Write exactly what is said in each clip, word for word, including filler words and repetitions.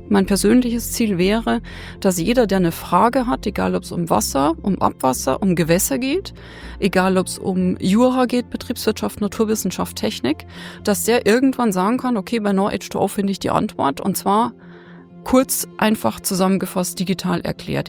Mein persönliches Ziel wäre, dass jeder, der eine Frage hat, egal ob es um Wasser, um Abwasser, um Gewässer geht, egal ob es um Jura geht, Betriebswirtschaft, Naturwissenschaft, Technik, dass der irgendwann sagen kann, okay, bei No H zwei O finde ich die Antwort, und zwar kurz, einfach zusammengefasst, digital erklärt.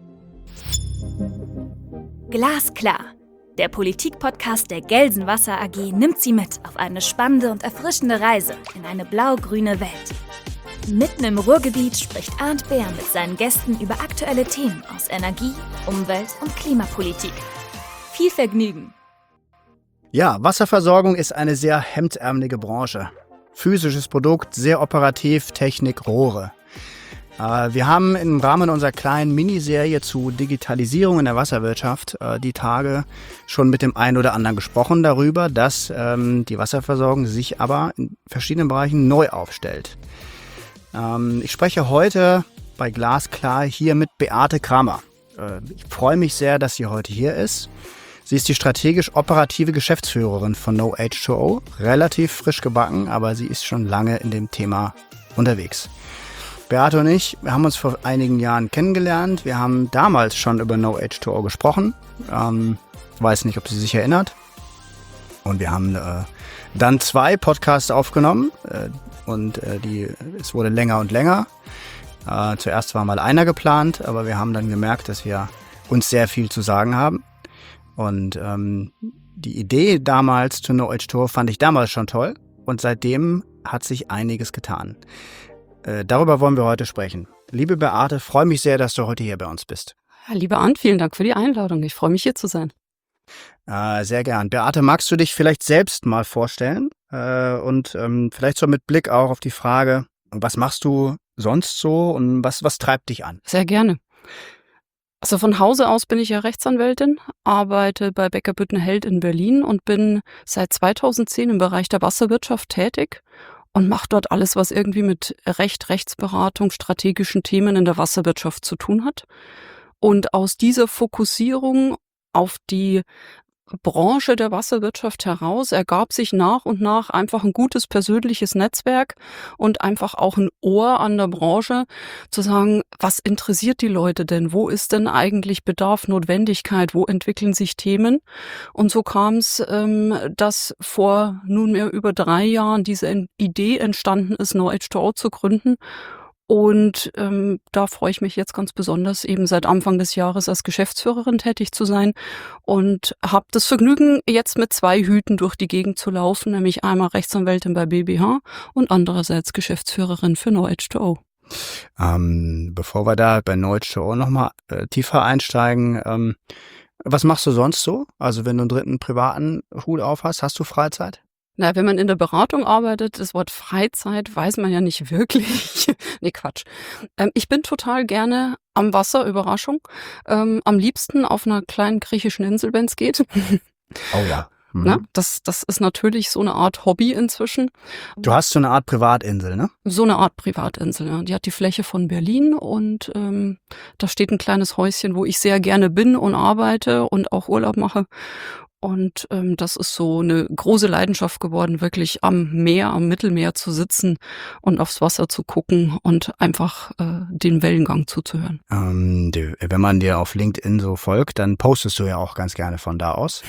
Glasklar. Der Politik-Podcast der Gelsenwasser A G nimmt Sie mit auf eine spannende und erfrischende Reise in eine blau-grüne Welt. Mitten im Ruhrgebiet spricht Arndt Beer mit seinen Gästen über aktuelle Themen aus Energie, Umwelt und Klimapolitik. Viel Vergnügen! Ja, Wasserversorgung ist eine sehr hemdsärmelige Branche. Physisches Produkt, sehr operativ, Technik, Rohre. Äh, wir haben im Rahmen unserer kleinen Miniserie zu Digitalisierung in der Wasserwirtschaft äh, die Tage schon mit dem einen oder anderen gesprochen darüber, dass ähm, die Wasserversorgung sich aber in verschiedenen Bereichen neu aufstellt. Ähm, ich spreche heute bei Glasklar hier mit Beate Kramer. Äh, ich freue mich sehr, dass sie heute hier ist. Sie ist die strategisch-operative Geschäftsführerin von No H zwei O. Relativ frisch gebacken, aber sie ist schon lange in dem Thema unterwegs. Beate und ich, wir haben uns vor einigen Jahren kennengelernt. Wir haben damals schon über No H zwei O gesprochen. Ähm, ich weiß nicht, ob sie sich erinnert. Und wir haben äh, dann zwei Podcasts aufgenommen. Äh, Und äh, die, es wurde länger und länger. Äh, zuerst war mal einer geplant, aber wir haben dann gemerkt, dass wir uns sehr viel zu sagen haben. Und ähm, die Idee damals zu No H zwei O fand ich damals schon toll. Und seitdem hat sich einiges getan. Äh, darüber wollen wir heute sprechen. Liebe Beate, freue mich sehr, dass du heute hier bei uns bist. Ja, lieber Arndt, vielen Dank für die Einladung. Ich freue mich, hier zu sein. Äh, sehr gern. Beate, magst du dich vielleicht selbst mal vorstellen? Äh, und ähm, vielleicht so mit Blick auch auf die Frage, was machst du sonst so und was, was treibt dich an? Sehr gerne. Also von Hause aus bin ich ja Rechtsanwältin, arbeite bei Becker Büttner Held in Berlin und bin seit zweitausendzehn im Bereich der Wasserwirtschaft tätig und mache dort alles, was irgendwie mit Recht, Rechtsberatung, strategischen Themen in der Wasserwirtschaft zu tun hat. Und aus dieser Fokussierung auf die Branche der Wasserwirtschaft heraus ergab sich nach und nach einfach ein gutes persönliches Netzwerk und einfach auch ein Ohr an der Branche, zu sagen, was interessiert die Leute denn? Wo ist denn eigentlich Bedarf, Notwendigkeit? Wo entwickeln sich Themen? Und so kam es, ähm, dass vor nunmehr über drei Jahren diese Idee entstanden ist, No H zwei O zu gründen. Und ähm, da freue ich mich jetzt ganz besonders, eben seit Anfang des Jahres als Geschäftsführerin tätig zu sein und habe das Vergnügen, jetzt mit zwei Hüten durch die Gegend zu laufen, nämlich einmal Rechtsanwältin bei B B H und andererseits Geschäftsführerin für No H zwei O. Ähm, bevor wir da bei No H zwei O nochmal äh, tiefer einsteigen, ähm, was machst du sonst so? Also wenn du einen dritten privaten Hut auf hast, hast du Freizeit? Na, wenn man in der Beratung arbeitet, das Wort Freizeit weiß man ja nicht wirklich. Nee, Quatsch. Ähm, ich bin total gerne am Wasser, Überraschung. Ähm, am liebsten auf einer kleinen griechischen Insel, wenn es geht. Oh ja. Mhm. Na, das, das ist natürlich so eine Art Hobby inzwischen. Du hast so eine Art Privatinsel, ne? So eine Art Privatinsel, ja. Die hat die Fläche von Berlin und ähm, da steht ein kleines Häuschen, wo ich sehr gerne bin und arbeite und auch Urlaub mache. Und ähm, das ist so eine große Leidenschaft geworden, wirklich am Meer, am Mittelmeer zu sitzen und aufs Wasser zu gucken und einfach äh, den Wellengang zuzuhören. Ähm, die, wenn man dir auf LinkedIn so folgt, dann postest du ja auch ganz gerne von da aus.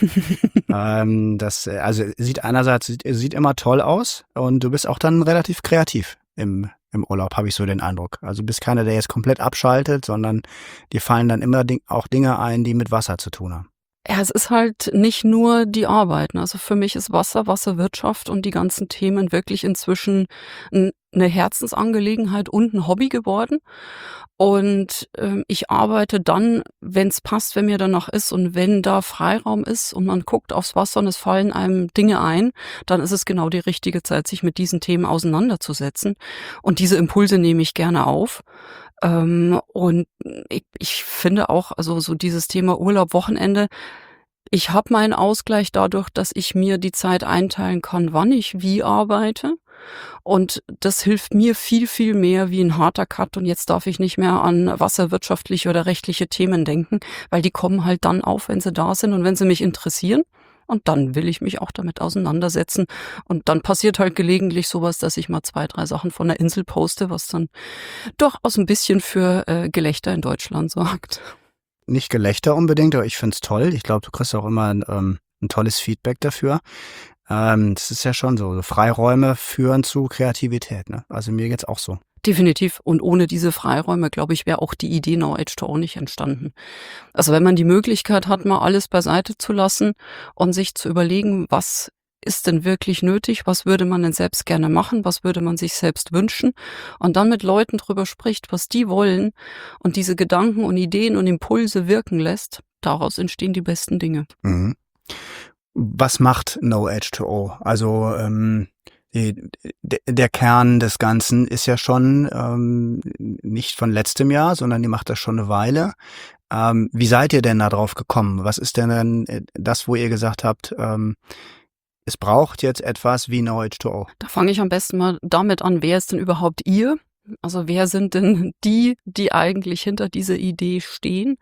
ähm, das also sieht einerseits sieht, sieht immer toll aus und du bist auch dann relativ kreativ im im Urlaub, habe ich so den Eindruck. Also du bist keiner, der jetzt komplett abschaltet, sondern dir fallen dann immer ding, auch Dinge ein, die mit Wasser zu tun haben. Ja, es ist halt nicht nur die Arbeit. Also für mich ist Wasser, Wasserwirtschaft und die ganzen Themen wirklich inzwischen eine Herzensangelegenheit und ein Hobby geworden. Und ähm, ich arbeite dann, wenn es passt, wenn mir danach ist und wenn da Freiraum ist und man guckt aufs Wasser und es fallen einem Dinge ein, dann ist es genau die richtige Zeit, sich mit diesen Themen auseinanderzusetzen. Und diese Impulse nehme ich gerne auf. Ähm, und ich, ich finde auch, also so dieses Thema Urlaub, Wochenende, ich habe meinen Ausgleich dadurch, dass ich mir die Zeit einteilen kann, wann ich wie arbeite. Und das hilft mir viel, viel mehr wie ein harter Cut. Und jetzt darf ich nicht mehr an wasserwirtschaftliche oder rechtliche Themen denken, weil die kommen halt dann auf, wenn sie da sind und wenn sie mich interessieren. und dann will ich mich auch damit auseinandersetzen. Und dann passiert halt gelegentlich sowas, dass ich mal zwei, drei Sachen von der Insel poste, was dann durchaus ein bisschen für äh, Gelächter in Deutschland sorgt. Nicht Gelächter unbedingt, aber ich find's toll. Ich glaube, du kriegst auch immer ein, ähm, ein tolles Feedback dafür. Ähm, das ist ja schon so. so. Freiräume führen zu Kreativität, ne? Also mir geht's auch so. Definitiv. Und ohne diese Freiräume, glaube ich, wäre auch die Idee No H zwei O nicht entstanden. Also wenn man die Möglichkeit hat, mal alles beiseite zu lassen und sich zu überlegen, was ist denn wirklich nötig, was würde man denn selbst gerne machen, was würde man sich selbst wünschen und dann mit Leuten drüber spricht, was die wollen und diese Gedanken und Ideen und Impulse wirken lässt, daraus entstehen die besten Dinge. Mhm. Was macht No H zwei O? Also ähm, die, der Kern des Ganzen ist ja schon ähm, nicht von letztem Jahr, sondern die macht das schon eine Weile. Ähm, wie seid ihr denn da drauf gekommen? Was ist denn dann das, wo ihr gesagt habt, ähm, es braucht jetzt etwas wie No H zwei O? Da fange ich am besten mal damit an, wer ist denn überhaupt ihr? Also wer sind denn die, die eigentlich hinter dieser Idee stehen?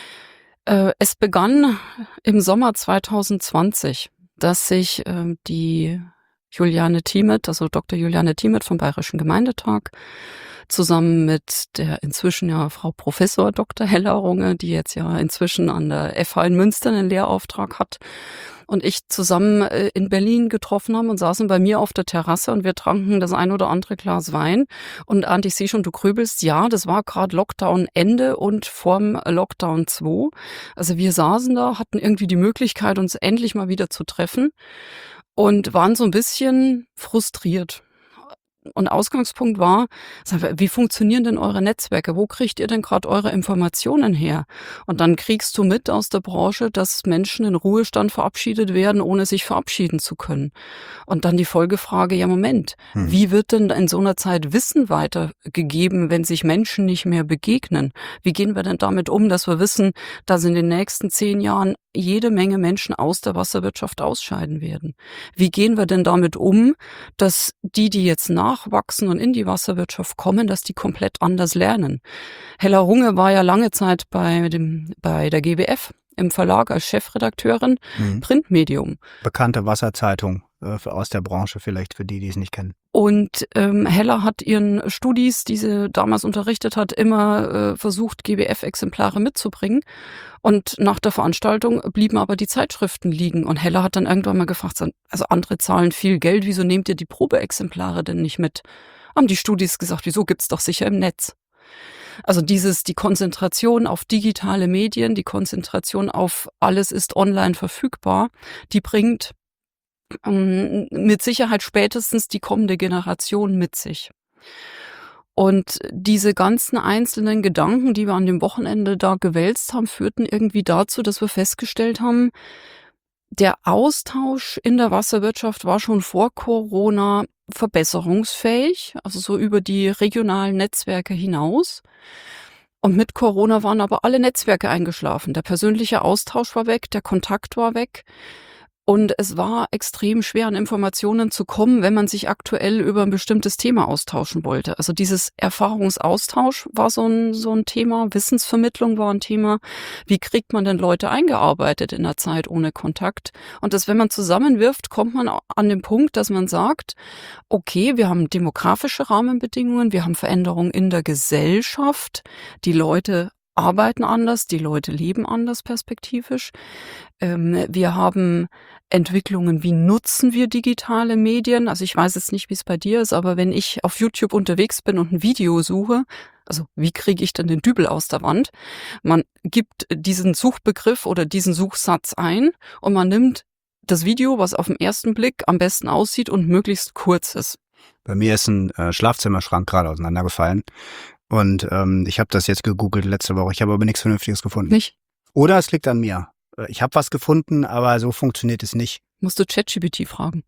Äh, es begann im Sommer zwanzig zwanzig, dass sich äh, die Juliane Thimet, also Doktor Juliane Thimet vom Bayerischen Gemeindetag, zusammen mit der inzwischen ja Frau Professor Doktor Hella Runge, die jetzt ja inzwischen an der F H in Münster einen Lehrauftrag hat, und ich zusammen äh, in Berlin getroffen haben und saßen bei mir auf der Terrasse und wir tranken das ein oder andere Glas Wein. Und Arndt, ich sehe schon, du grübelst. Ja, das war gerade Lockdown-Ende und vorm Lockdown zwei. Also wir saßen da, hatten irgendwie die Möglichkeit, uns endlich mal wieder zu treffen und waren so ein bisschen frustriert. Und Ausgangspunkt war, wie funktionieren denn eure Netzwerke? Wo kriegt ihr denn gerade eure Informationen her? Und dann kriegst du mit aus der Branche, dass Menschen in Ruhestand verabschiedet werden, ohne sich verabschieden zu können. Und dann die Folgefrage, ja Moment, hm. wie wird denn in so einer Zeit Wissen weitergegeben, wenn sich Menschen nicht mehr begegnen? Wie gehen wir denn damit um, dass wir wissen, dass in den nächsten zehn Jahren jede Menge Menschen aus der Wasserwirtschaft ausscheiden werden? Wie gehen wir denn damit um, dass die, die jetzt nachwachsen und in die Wasserwirtschaft kommen, dass die komplett anders lernen? Hella Runge war ja lange Zeit bei dem bei der G W F im Verlag als Chefredakteurin, mhm. Printmedium. Bekannte Wasserzeitung äh, aus der Branche vielleicht für die, die es nicht kennen. Und ähm, Hella hat ihren Studis, die sie damals unterrichtet hat, immer äh, versucht, G W F-Exemplare mitzubringen. Und nach der Veranstaltung blieben aber die Zeitschriften liegen. Und Hella hat dann irgendwann mal gefragt, also andere zahlen viel Geld, wieso nehmt ihr die Probeexemplare denn nicht mit? Haben die Studis gesagt, wieso gibt's doch sicher im Netz? Also dieses, die Konzentration auf digitale Medien, die Konzentration auf alles ist online verfügbar, die bringt ähm, mit Sicherheit spätestens die kommende Generation mit sich. Und diese ganzen einzelnen Gedanken, die wir an dem Wochenende da gewälzt haben, führten irgendwie dazu, dass wir festgestellt haben, der Austausch in der Wasserwirtschaft war schon vor Corona verbesserungsfähig, also so über die regionalen Netzwerke hinaus. Und mit Corona waren aber alle Netzwerke eingeschlafen. Der persönliche Austausch war weg, der Kontakt war weg. Und es war extrem schwer, an Informationen zu kommen, wenn man sich aktuell über ein bestimmtes Thema austauschen wollte. Also dieses Erfahrungsaustausch war so ein, so ein Thema, Wissensvermittlung war ein Thema. Wie kriegt man denn Leute eingearbeitet in einer Zeit ohne Kontakt? Und das, wenn man zusammenwirft, kommt man an den Punkt, dass man sagt, okay, wir haben demografische Rahmenbedingungen, wir haben Veränderungen in der Gesellschaft, die Leute arbeiten anders, die Leute leben anders perspektivisch. Ähm, wir haben Entwicklungen, wie nutzen wir digitale Medien? Also ich weiß jetzt nicht, wie es bei dir ist, aber wenn ich auf YouTube unterwegs bin und ein Video suche, also wie kriege ich denn den Dübel aus der Wand? Man gibt diesen Suchbegriff oder diesen Suchsatz ein und man nimmt das Video, was auf den ersten Blick am besten aussieht und möglichst kurz ist. Bei mir ist ein äh, Schlafzimmerschrank gerade auseinandergefallen. Und ähm, ich habe das jetzt gegoogelt letzte Woche. Ich habe aber nichts Vernünftiges gefunden. Nicht? Oder es liegt an mir. Ich habe was gefunden, aber so funktioniert es nicht. Musst du ChatGPT fragen.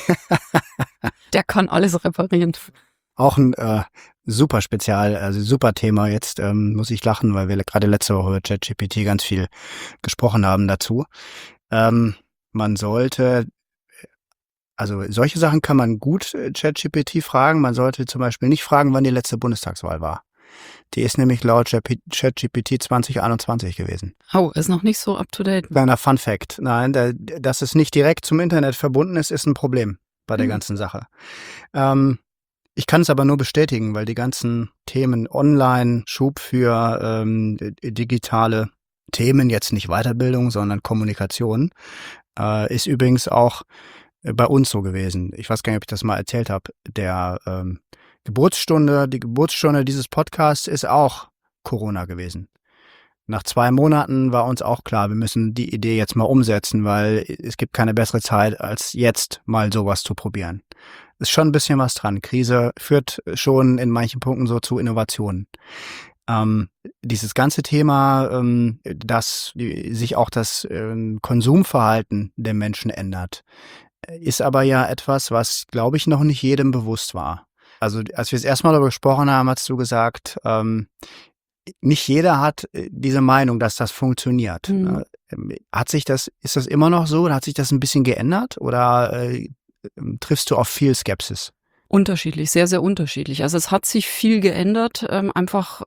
Der kann alles reparieren. Auch ein äh, super Spezial, also super Thema. Jetzt ähm, muss ich lachen, weil wir gerade letzte Woche über ChatGPT ganz viel gesprochen haben dazu. Ähm, man sollte, also solche Sachen kann man gut ChatGPT fragen. Man sollte zum Beispiel nicht fragen, wann die letzte Bundestagswahl war. Die ist nämlich laut ChatGPT zwanzig einundzwanzig gewesen. Oh, ist noch nicht so up to date. Kleiner Fun Fact. Nein, da, dass es nicht direkt zum Internet verbunden ist, ist ein Problem bei der Mhm. ganzen Sache. Ähm, ich kann es aber nur bestätigen, weil die ganzen Themen online, Schub für ähm, digitale Themen, jetzt nicht Weiterbildung, sondern Kommunikation, äh, ist übrigens auch bei uns so gewesen. Ich weiß gar nicht, ob ich das mal erzählt habe. Der ähm, Geburtsstunde, die Geburtsstunde dieses Podcasts ist auch Corona gewesen. Nach zwei Monaten war uns auch klar, wir müssen die Idee jetzt mal umsetzen, weil es gibt keine bessere Zeit, als jetzt mal sowas zu probieren. Ist schon ein bisschen was dran. Krise führt schon in manchen Punkten so zu Innovationen. Ähm, dieses ganze Thema, ähm, dass die, sich auch das ähm, Konsumverhalten der Menschen ändert, ist aber ja etwas, was, glaube ich, noch nicht jedem bewusst war. Also als wir das erste Mal darüber gesprochen haben, hast du gesagt, ähm, nicht jeder hat diese Meinung, dass das funktioniert. Mhm. Hat sich das, ist das immer noch so oder hat sich das ein bisschen geändert oder äh, triffst du auf viel Skepsis? Unterschiedlich, sehr, sehr unterschiedlich. Also es hat sich viel geändert, ähm, einfach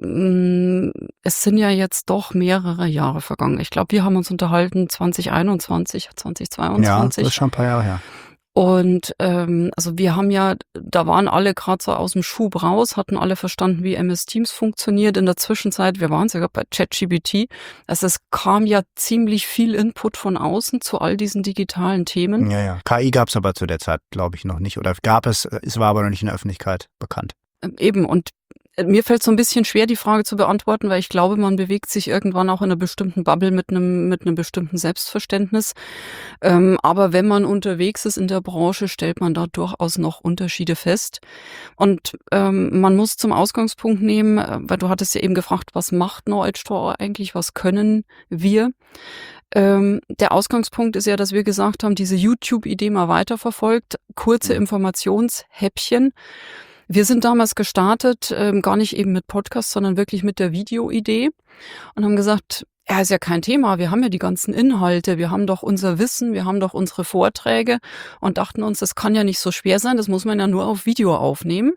mh, es sind ja jetzt doch mehrere Jahre vergangen. Ich glaube, wir haben uns unterhalten zwanzig einundzwanzig, zwanzig zweiundzwanzig. Ja, das ist schon ein paar Jahre her. Und ähm, also wir haben ja, da waren alle gerade so aus dem Schub raus, hatten alle verstanden, wie M S Teams funktioniert. In der Zwischenzeit, wir waren sogar bei ChatGPT, also es kam ja ziemlich viel Input von außen zu all diesen digitalen Themen. Ja, ja. K I gab es aber zu der Zeit, glaube ich, noch nicht. Oder gab es, es war aber noch nicht in der Öffentlichkeit bekannt. Eben, und mir fällt so ein bisschen schwer, die Frage zu beantworten, weil ich glaube, man bewegt sich irgendwann auch in einer bestimmten Bubble mit einem mit einem bestimmten Selbstverständnis. Ähm, aber wenn man unterwegs ist in der Branche, stellt man da durchaus noch Unterschiede fest. Und ähm, man muss zum Ausgangspunkt nehmen, äh, weil du hattest ja eben gefragt, was macht Know-Edge eigentlich, was können wir? Ähm, der Ausgangspunkt ist ja, dass wir gesagt haben, diese YouTube-Idee mal weiterverfolgt, kurze Informationshäppchen. Wir sind damals gestartet, ähm, gar nicht eben mit Podcast, sondern wirklich mit der Videoidee und haben gesagt, ja, ist ja kein Thema, wir haben ja die ganzen Inhalte, wir haben doch unser Wissen, wir haben doch unsere Vorträge und dachten uns, das kann ja nicht so schwer sein, das muss man ja nur auf Video aufnehmen.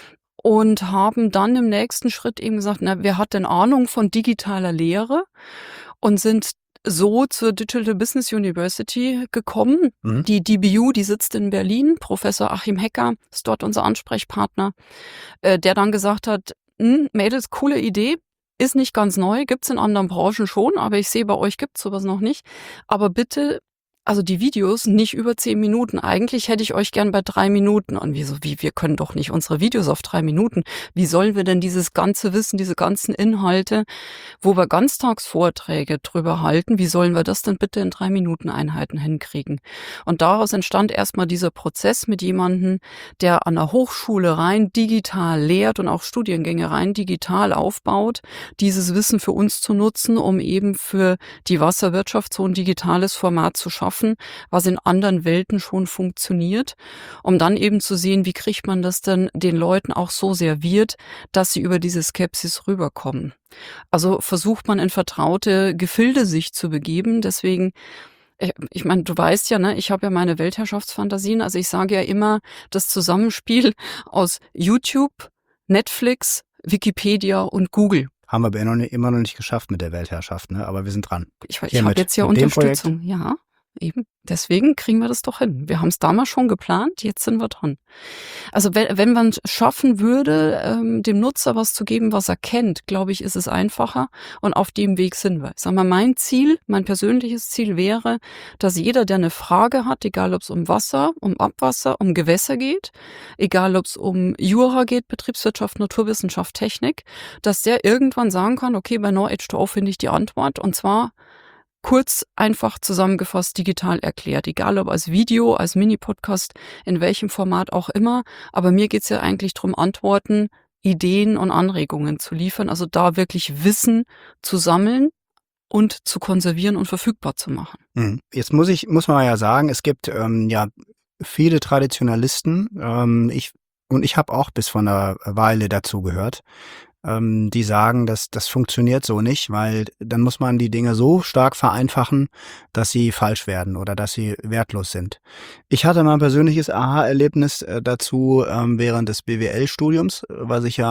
Und haben dann im nächsten Schritt eben gesagt, na, wer hat denn Ahnung von digitaler Lehre? Und sind so zur Digital Business University gekommen. Mhm. Die D B U, die sitzt in Berlin. Professor Achim Hecker ist dort unser Ansprechpartner, äh, der dann gesagt hat, Mädels, coole Idee, ist nicht ganz neu, gibt's in anderen Branchen schon, aber ich sehe, bei euch gibt's sowas noch nicht. Aber bitte, also die Videos nicht über zehn Minuten. Eigentlich hätte ich euch gern bei drei Minuten. Und wieso, wie, wir können doch nicht unsere Videos auf drei Minuten. Wie sollen wir denn dieses ganze Wissen, diese ganzen Inhalte, wo wir Ganztagsvorträge drüber halten, wie sollen wir das denn bitte in drei Minuten Einheiten hinkriegen? Und daraus entstand erstmal dieser Prozess mit jemandem, der an der Hochschule rein digital lehrt und auch Studiengänge rein digital aufbaut, dieses Wissen für uns zu nutzen, um eben für die Wasserwirtschaft so ein digitales Format zu schaffen, was in anderen Welten schon funktioniert, um dann eben zu sehen, wie kriegt man das denn den Leuten auch so serviert, dass sie über diese Skepsis rüberkommen. Also versucht man in vertraute Gefilde sich zu begeben, deswegen ich, ich meine, du weißt ja, ne, ich habe ja meine Weltherrschaftsfantasien, also ich sage ja immer, das Zusammenspiel aus YouTube, Netflix, Wikipedia und Google. Haben wir aber immer noch nicht, immer noch nicht geschafft mit der Weltherrschaft, ne? Aber wir sind dran. Ich, ich Hiermit, habe jetzt ja mit dem Unterstützung, ja. Eben. Deswegen kriegen wir das doch hin. Wir haben es damals schon geplant, jetzt sind wir dran. Also wenn, wenn man es schaffen würde, ähm, dem Nutzer was zu geben, was er kennt, glaube ich, ist es einfacher und auf dem Weg sind wir. Ich sag mal, mein Ziel, mein persönliches Ziel wäre, dass jeder, der eine Frage hat, egal ob es um Wasser, um Abwasser, um Gewässer geht, egal ob es um Jura geht, Betriebswirtschaft, Naturwissenschaft, Technik, dass der irgendwann sagen kann, okay, bei Know-Edge to O finde ich die Antwort und zwar kurz, einfach zusammengefasst, digital erklärt. Egal ob als Video, als Mini-Podcast, in welchem Format auch immer. Aber mir geht's ja eigentlich darum, Antworten, Ideen und Anregungen zu liefern. Also da wirklich Wissen zu sammeln und zu konservieren und verfügbar zu machen. Jetzt muss ich, muss man ja sagen, es gibt ähm, ja viele Traditionalisten. Ähm, ich und ich habe auch bis vor einer Weile dazu gehört, ähm, die sagen, dass das funktioniert so nicht, weil dann muss man die Dinge so stark vereinfachen, dass sie falsch werden oder dass sie wertlos sind. Ich hatte mal ein persönliches Aha-Erlebnis äh, dazu ähm, während des B W L-Studiums, was ich ja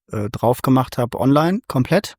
äh, drauf gemacht habe, online komplett.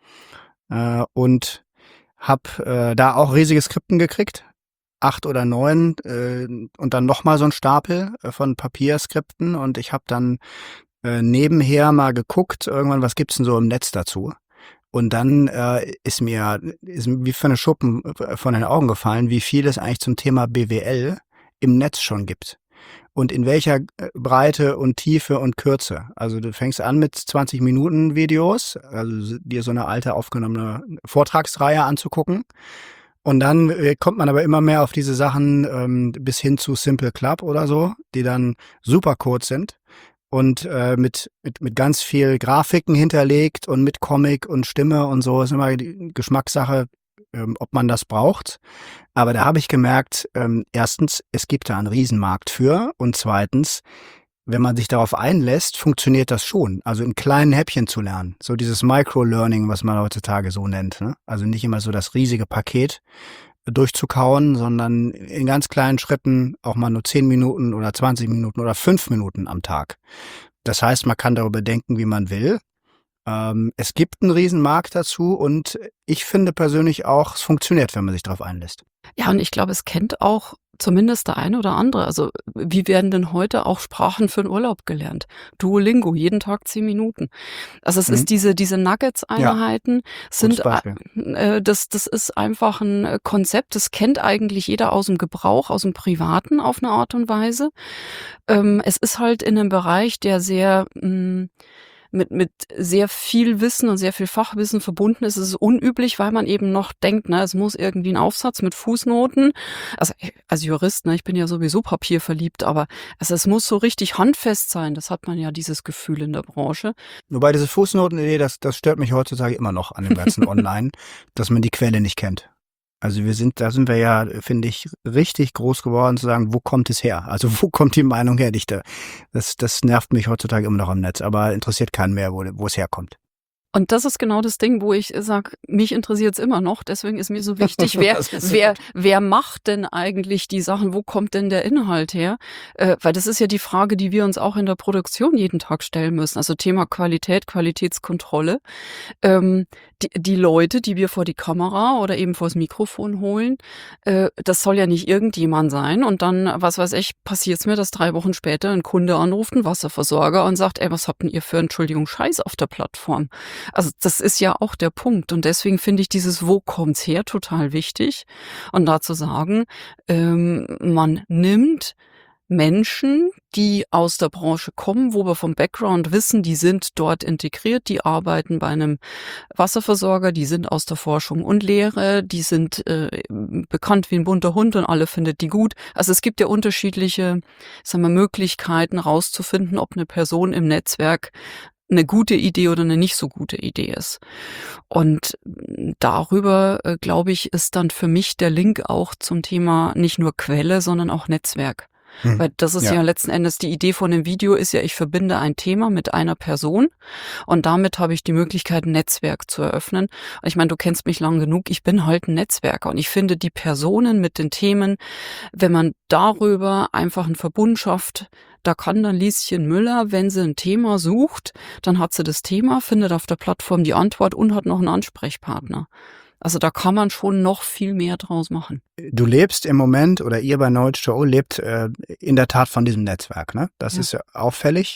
Äh, und habe äh, da auch riesige Skripten gekriegt. Acht oder neun äh, und dann nochmal so ein Stapel äh, von Papierskripten. Und ich habe dann äh, nebenher mal geguckt, irgendwann, was gibt's denn so im Netz dazu? Und dann äh, ist mir ist mir wie für eine Schuppen von den Augen gefallen, wie viel es eigentlich zum Thema B W L im Netz schon gibt. Und in welcher äh, Breite und Tiefe und Kürze. Also du fängst an mit zwanzig Minuten Videos, also dir so eine alte aufgenommene Vortragsreihe anzugucken. Und dann äh, kommt man aber immer mehr auf diese Sachen ähm, bis hin zu Simple Club oder so, die dann super kurz sind und äh, mit, mit, mit ganz viel Grafiken hinterlegt und mit Comic und Stimme und so. Ist immer die Geschmackssache, ähm, ob man das braucht. Aber da habe ich gemerkt, ähm, erstens, es gibt da einen Riesenmarkt für und zweitens, wenn man sich darauf einlässt, funktioniert das schon. Also in kleinen Häppchen zu lernen. So dieses Micro-Learning, was man heutzutage so nennt. Ne? Also nicht immer so das riesige Paket durchzukauen, sondern in ganz kleinen Schritten auch mal nur zehn Minuten oder zwanzig Minuten oder fünf Minuten am Tag. Das heißt, man kann darüber denken, wie man will. Ähm, es gibt einen Riesenmarkt dazu und ich finde persönlich auch, es funktioniert, wenn man sich darauf einlässt. Ja, und ich glaube, es kennt auch zumindest der eine oder andere. Also wie werden denn heute auch Sprachen für den Urlaub gelernt? Duolingo, jeden Tag zehn Minuten. Also es Mhm. ist diese diese Nuggets-Einheiten sind Gutes Beispiel. äh, das das ist einfach ein äh, Konzept, das kennt eigentlich jeder aus dem Gebrauch, aus dem Privaten auf eine Art und Weise. Ähm, es ist halt in einem Bereich, der sehr mh, mit mit sehr viel Wissen und sehr viel Fachwissen verbunden ist. Es ist unüblich, weil man eben noch denkt, ne, es muss irgendwie ein Aufsatz mit Fußnoten. Also ich- als Jurist, ne, ich bin ja sowieso papierverliebt, aber also es muss so richtig handfest sein. Das hat man ja dieses Gefühl in der Branche. Wobei diese Fußnotenidee, das, das stört mich heutzutage immer noch an dem ganzen Online, dass man die Quelle nicht kennt. Also wir sind, da sind wir ja, finde ich, richtig groß geworden zu sagen, wo kommt es her? Also wo kommt die Meinung her, Dichter? Das, das nervt mich heutzutage immer noch am Netz, aber interessiert keinen mehr, wo, wo es herkommt. Und das ist genau das Ding, wo ich sage, mich interessiert es immer noch. Deswegen ist mir so wichtig, wer, Das ist so wer, gut. wer macht denn eigentlich die Sachen? Wo kommt denn der Inhalt her? Äh, weil das ist ja die Frage, die wir uns auch in der Produktion jeden Tag stellen müssen. Also Thema Qualität, Qualitätskontrolle. Ähm, die, die Leute, die wir vor die Kamera oder eben vors Mikrofon holen, äh, das soll ja nicht irgendjemand sein. Und dann, was weiß ich, passiert es mir, dass drei Wochen später ein Kunde anruft, ein Wasserversorger und sagt, ey, was habt denn ihr für, Entschuldigung, Scheiß auf der Plattform? Also das ist ja auch der Punkt. Und deswegen finde ich dieses Wo kommt's her total wichtig. Und dazu sagen, ähm, man nimmt Menschen, die aus der Branche kommen, wo wir vom Background wissen, die sind dort integriert, die arbeiten bei einem Wasserversorger, die sind aus der Forschung und Lehre, die sind äh, bekannt wie ein bunter Hund und alle findet die gut. Also es gibt ja unterschiedliche, sagen wir, Möglichkeiten rauszufinden, ob eine Person im Netzwerk eine gute Idee oder eine nicht so gute Idee ist. Und darüber, äh, glaube ich, ist dann für mich der Link auch zum Thema nicht nur Quelle, sondern auch Netzwerk. Hm. Weil das ist Ja. ja letzten Endes die Idee von dem Video ist ja, ich verbinde ein Thema mit einer Person und damit habe ich die Möglichkeit, ein Netzwerk zu eröffnen. Und ich meine, du kennst mich lang genug, ich bin halt ein Netzwerker und ich finde die Personen mit den Themen, wenn man darüber einfach einen Verbund schafft, da kann dann Lieschen Müller, wenn sie ein Thema sucht, dann hat sie das Thema, findet auf der Plattform die Antwort und hat noch einen Ansprechpartner. Also da kann man schon noch viel mehr draus machen. Du lebst im Moment, oder ihr bei Knowledge to Go lebt äh, in der Tat von diesem Netzwerk. Ne? Das Ja. ist ja auffällig.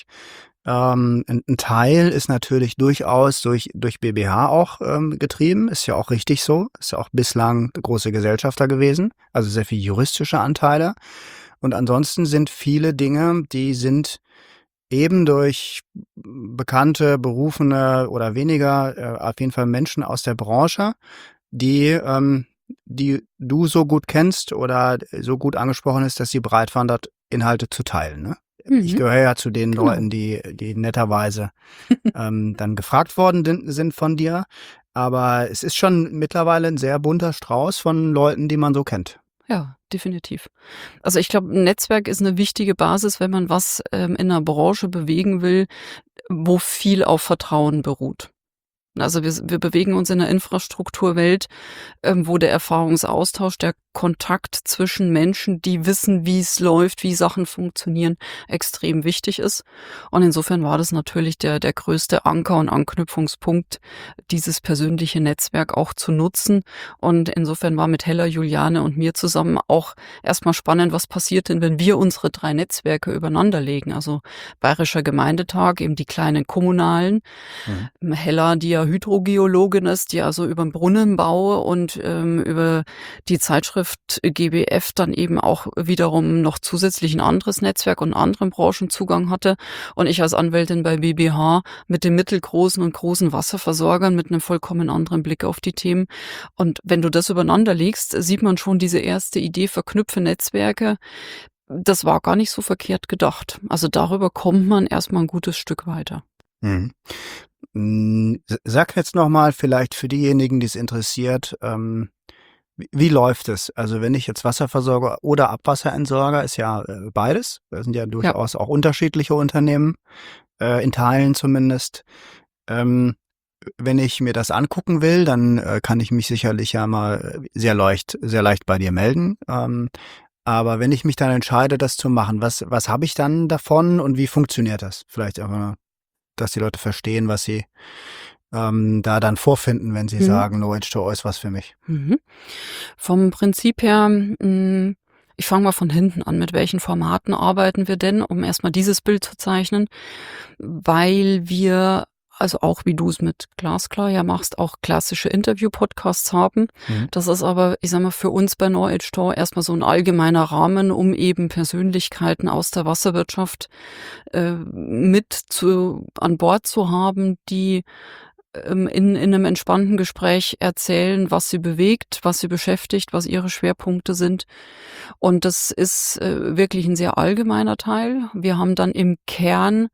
Ähm, ein, ein Teil ist natürlich durchaus durch, durch B B H auch ähm, getrieben. Ist ja auch richtig so. Ist ja auch bislang große Gesellschafter gewesen. Also sehr viel juristische Anteile. Und ansonsten sind viele Dinge, die sind eben durch bekannte, berufene oder weniger, äh, auf jeden Fall Menschen aus der Branche, die, ähm, die du so gut kennst oder so gut angesprochen ist, dass sie bereit waren, dort Inhalte zu teilen. Ne? Mhm. Ich gehöre ja zu den Genau. Leuten, die, die netterweise ähm, dann gefragt worden din- sind von dir. Aber es ist schon mittlerweile ein sehr bunter Strauß von Leuten, die man so kennt. Ja, definitiv. Also ich glaube, ein Netzwerk ist eine wichtige Basis, wenn man was ähm, in einer Branche bewegen will, wo viel auf Vertrauen beruht. Also wir, wir bewegen uns in einer Infrastrukturwelt, ähm, wo der Erfahrungsaustausch, der Kontakt zwischen Menschen, die wissen, wie es läuft, wie Sachen funktionieren, extrem wichtig ist. Und insofern war das natürlich der, der größte Anker und Anknüpfungspunkt, dieses persönliche Netzwerk auch zu nutzen. Und insofern war mit Hella, Juliane und mir zusammen auch erstmal spannend, was passiert denn, wenn wir unsere drei Netzwerke übereinander legen. Also Bayerischer Gemeindetag, eben die kleinen kommunalen, mhm. Hella, die ja Hydrogeologin ist, die also über den Brunnenbau und ähm, über die Zeitschrift G B F dann eben auch wiederum noch zusätzlich ein anderes Netzwerk und einen anderen Branchenzugang hatte. Und ich als Anwältin bei B B H mit den mittelgroßen und großen Wasserversorgern mit einem vollkommen anderen Blick auf die Themen. Und wenn du das übereinander legst, sieht man schon diese erste Idee, verknüpfe Netzwerke. Das war gar nicht so verkehrt gedacht. Also darüber kommt man erstmal ein gutes Stück weiter. Mhm. Sag jetzt nochmal vielleicht für diejenigen, die es interessiert, ähm, wie, wie läuft es? Also wenn ich jetzt Wasserversorger oder Abwasserentsorger, ist ja äh, beides. Das sind ja durchaus ja. auch unterschiedliche Unternehmen, äh, in Teilen zumindest. Ähm, wenn ich mir das angucken will, dann äh, kann ich mich sicherlich ja mal sehr leicht, sehr leicht bei dir melden. Ähm, aber wenn ich mich dann entscheide, das zu machen, was, was habe ich dann davon und wie funktioniert das? Vielleicht einfach, dass die Leute verstehen, was sie ähm, da dann vorfinden, wenn sie mhm. sagen, No H zwei O ist was für mich. Mhm. Vom Prinzip her, mh, ich fange mal von hinten an, mit welchen Formaten arbeiten wir denn, um erstmal dieses Bild zu zeichnen, weil wir, also auch wie du es mit Glasklar ja machst, auch klassische Interview-Podcasts haben. Mhm. Das ist aber, ich sag mal, für uns bei No H zwei O erstmal so ein allgemeiner Rahmen, um eben Persönlichkeiten aus der Wasserwirtschaft äh, mit zu, an Bord zu haben, die ähm, in, in einem entspannten Gespräch erzählen, was sie bewegt, was sie beschäftigt, was ihre Schwerpunkte sind. Und das ist äh, wirklich ein sehr allgemeiner Teil. Wir haben dann im Kern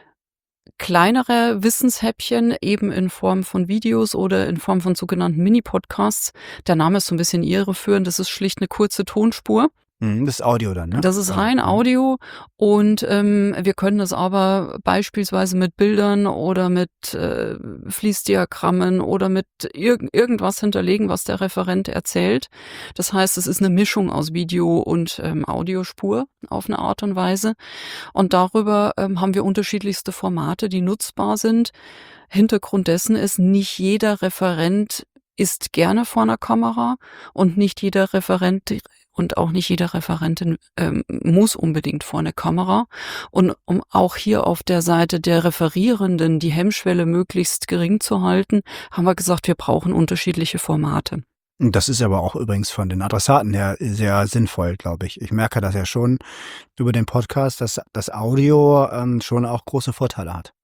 kleinere Wissenshäppchen, eben in Form von Videos oder in Form von sogenannten Mini-Podcasts. Der Name ist so ein bisschen irreführend, das ist schlicht eine kurze Tonspur. Das ist Audio dann, ne? Das ist rein Audio und ähm, wir können das aber beispielsweise mit Bildern oder mit äh, Fließdiagrammen oder mit irg- irgendwas hinterlegen, was der Referent erzählt. Das heißt, es ist eine Mischung aus Video und ähm, Audiospur auf eine Art und Weise. Und darüber ähm, haben wir unterschiedlichste Formate, die nutzbar sind. Hintergrund dessen ist, nicht jeder Referent ist gerne vor einer Kamera und nicht jeder Referent und auch nicht jede Referentin ähm, muss unbedingt vor eine Kamera. Und um auch hier auf der Seite der Referierenden die Hemmschwelle möglichst gering zu halten, haben wir gesagt, wir brauchen unterschiedliche Formate. Das ist aber auch übrigens von den Adressaten her sehr sinnvoll, glaube ich. Ich merke das ja schon über den Podcast, dass das Audio ähm, schon auch große Vorteile hat.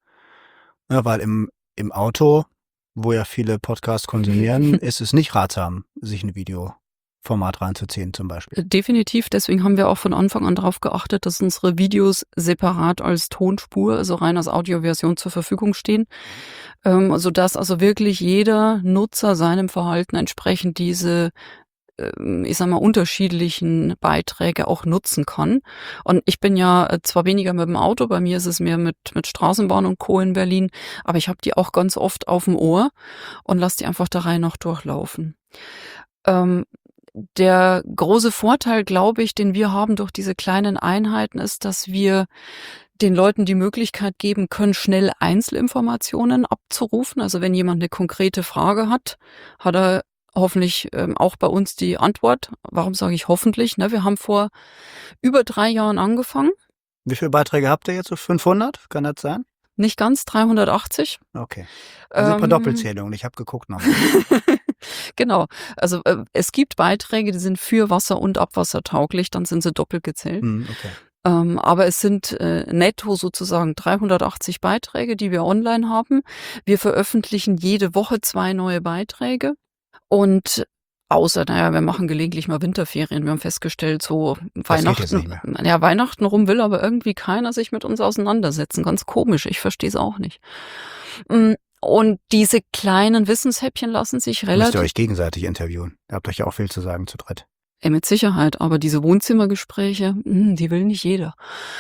Ja, weil im, im Auto, wo ja viele Podcasts konsumieren, ist es nicht ratsam, sich ein Video Format reinzuziehen zum Beispiel. Definitiv, deswegen haben wir auch von Anfang an darauf geachtet, dass unsere Videos separat als Tonspur, also rein als Audioversion zur Verfügung stehen, ähm, sodass also wirklich jeder Nutzer seinem Verhalten entsprechend diese, ähm, ich sag mal, unterschiedlichen Beiträge auch nutzen kann. Und ich bin ja zwar weniger mit dem Auto, bei mir ist es mehr mit, mit Straßenbahn und Co. in Berlin, aber ich habe die auch ganz oft auf dem Ohr und lasse die einfach der Reihe nach durchlaufen. Ähm, Der große Vorteil, glaube ich, den wir haben durch diese kleinen Einheiten, ist, dass wir den Leuten die Möglichkeit geben können, schnell Einzelinformationen abzurufen. Also wenn jemand eine konkrete Frage hat, hat er hoffentlich ähm, auch bei uns die Antwort. Warum sage ich hoffentlich? Ne, wir haben vor über drei Jahren angefangen. Wie viele Beiträge habt ihr jetzt? So fünfhundert? Kann das sein? Nicht ganz, dreihundertachtzig. Okay. Also ähm, per Doppelzählung. Ich habe geguckt noch. Genau. Also äh, es gibt Beiträge, die sind für Wasser- und Abwasser tauglich, dann sind sie doppelt gezählt. Mm, okay. Ähm, aber es sind äh, netto sozusagen dreihundertachtzig Beiträge, die wir online haben. Wir veröffentlichen jede Woche zwei neue Beiträge und außer, naja, wir machen gelegentlich mal Winterferien. Wir haben festgestellt, so Das Weihnachten, ja, Weihnachten rum will aber irgendwie keiner sich mit uns auseinandersetzen. Ganz komisch, ich verstehe es auch nicht. Und diese kleinen Wissenshäppchen lassen sich relativ... Müsst ihr euch gegenseitig interviewen. Ihr habt euch ja auch viel zu sagen zu dritt. Ja, mit Sicherheit, aber diese Wohnzimmergespräche, mh, die will nicht jeder.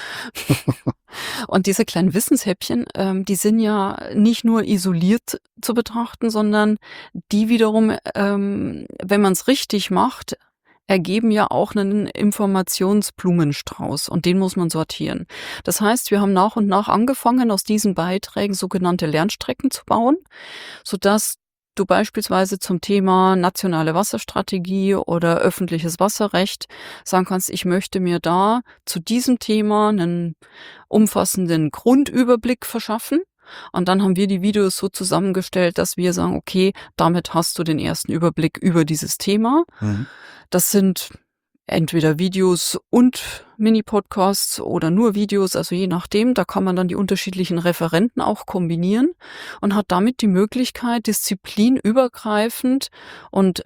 Und diese kleinen Wissenshäppchen, ähm, die sind ja nicht nur isoliert zu betrachten, sondern die wiederum, ähm, wenn man es richtig macht, ergeben ja auch einen Informationsblumenstrauß und den muss man sortieren. Das heißt, wir haben nach und nach angefangen, aus diesen Beiträgen sogenannte Lernstrecken zu bauen, sodass du beispielsweise zum Thema nationale Wasserstrategie oder öffentliches Wasserrecht sagen kannst, ich möchte mir da zu diesem Thema einen umfassenden Grundüberblick verschaffen. Und dann haben wir die Videos so zusammengestellt, dass wir sagen, okay, damit hast du den ersten Überblick über dieses Thema. Mhm. Das sind entweder Videos und Mini-Podcasts oder nur Videos, also je nachdem. Da kann man dann die unterschiedlichen Referenten auch kombinieren und hat damit die Möglichkeit, disziplinübergreifend und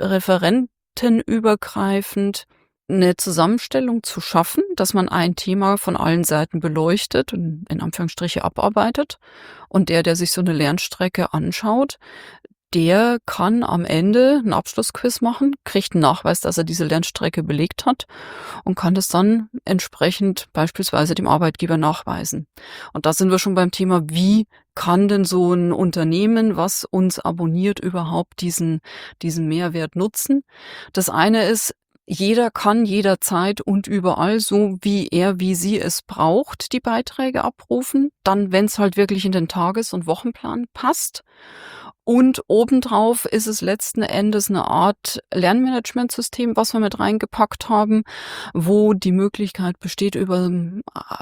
referentenübergreifend eine Zusammenstellung zu schaffen, dass man ein Thema von allen Seiten beleuchtet und in Anführungsstriche abarbeitet. Und der, der sich so eine Lernstrecke anschaut, der kann am Ende einen Abschlussquiz machen, kriegt einen Nachweis, dass er diese Lernstrecke belegt hat und kann das dann entsprechend beispielsweise dem Arbeitgeber nachweisen. Und da sind wir schon beim Thema, wie kann denn so ein Unternehmen, was uns abonniert, überhaupt diesen, diesen Mehrwert nutzen? Das eine ist, jeder kann jederzeit und überall, so wie er, wie sie es braucht, die Beiträge abrufen. Dann, wenn es halt wirklich in den Tages- und Wochenplan passt. Und obendrauf ist es letzten Endes eine Art Lernmanagementsystem, was wir mit reingepackt haben, wo die Möglichkeit besteht, über ähm,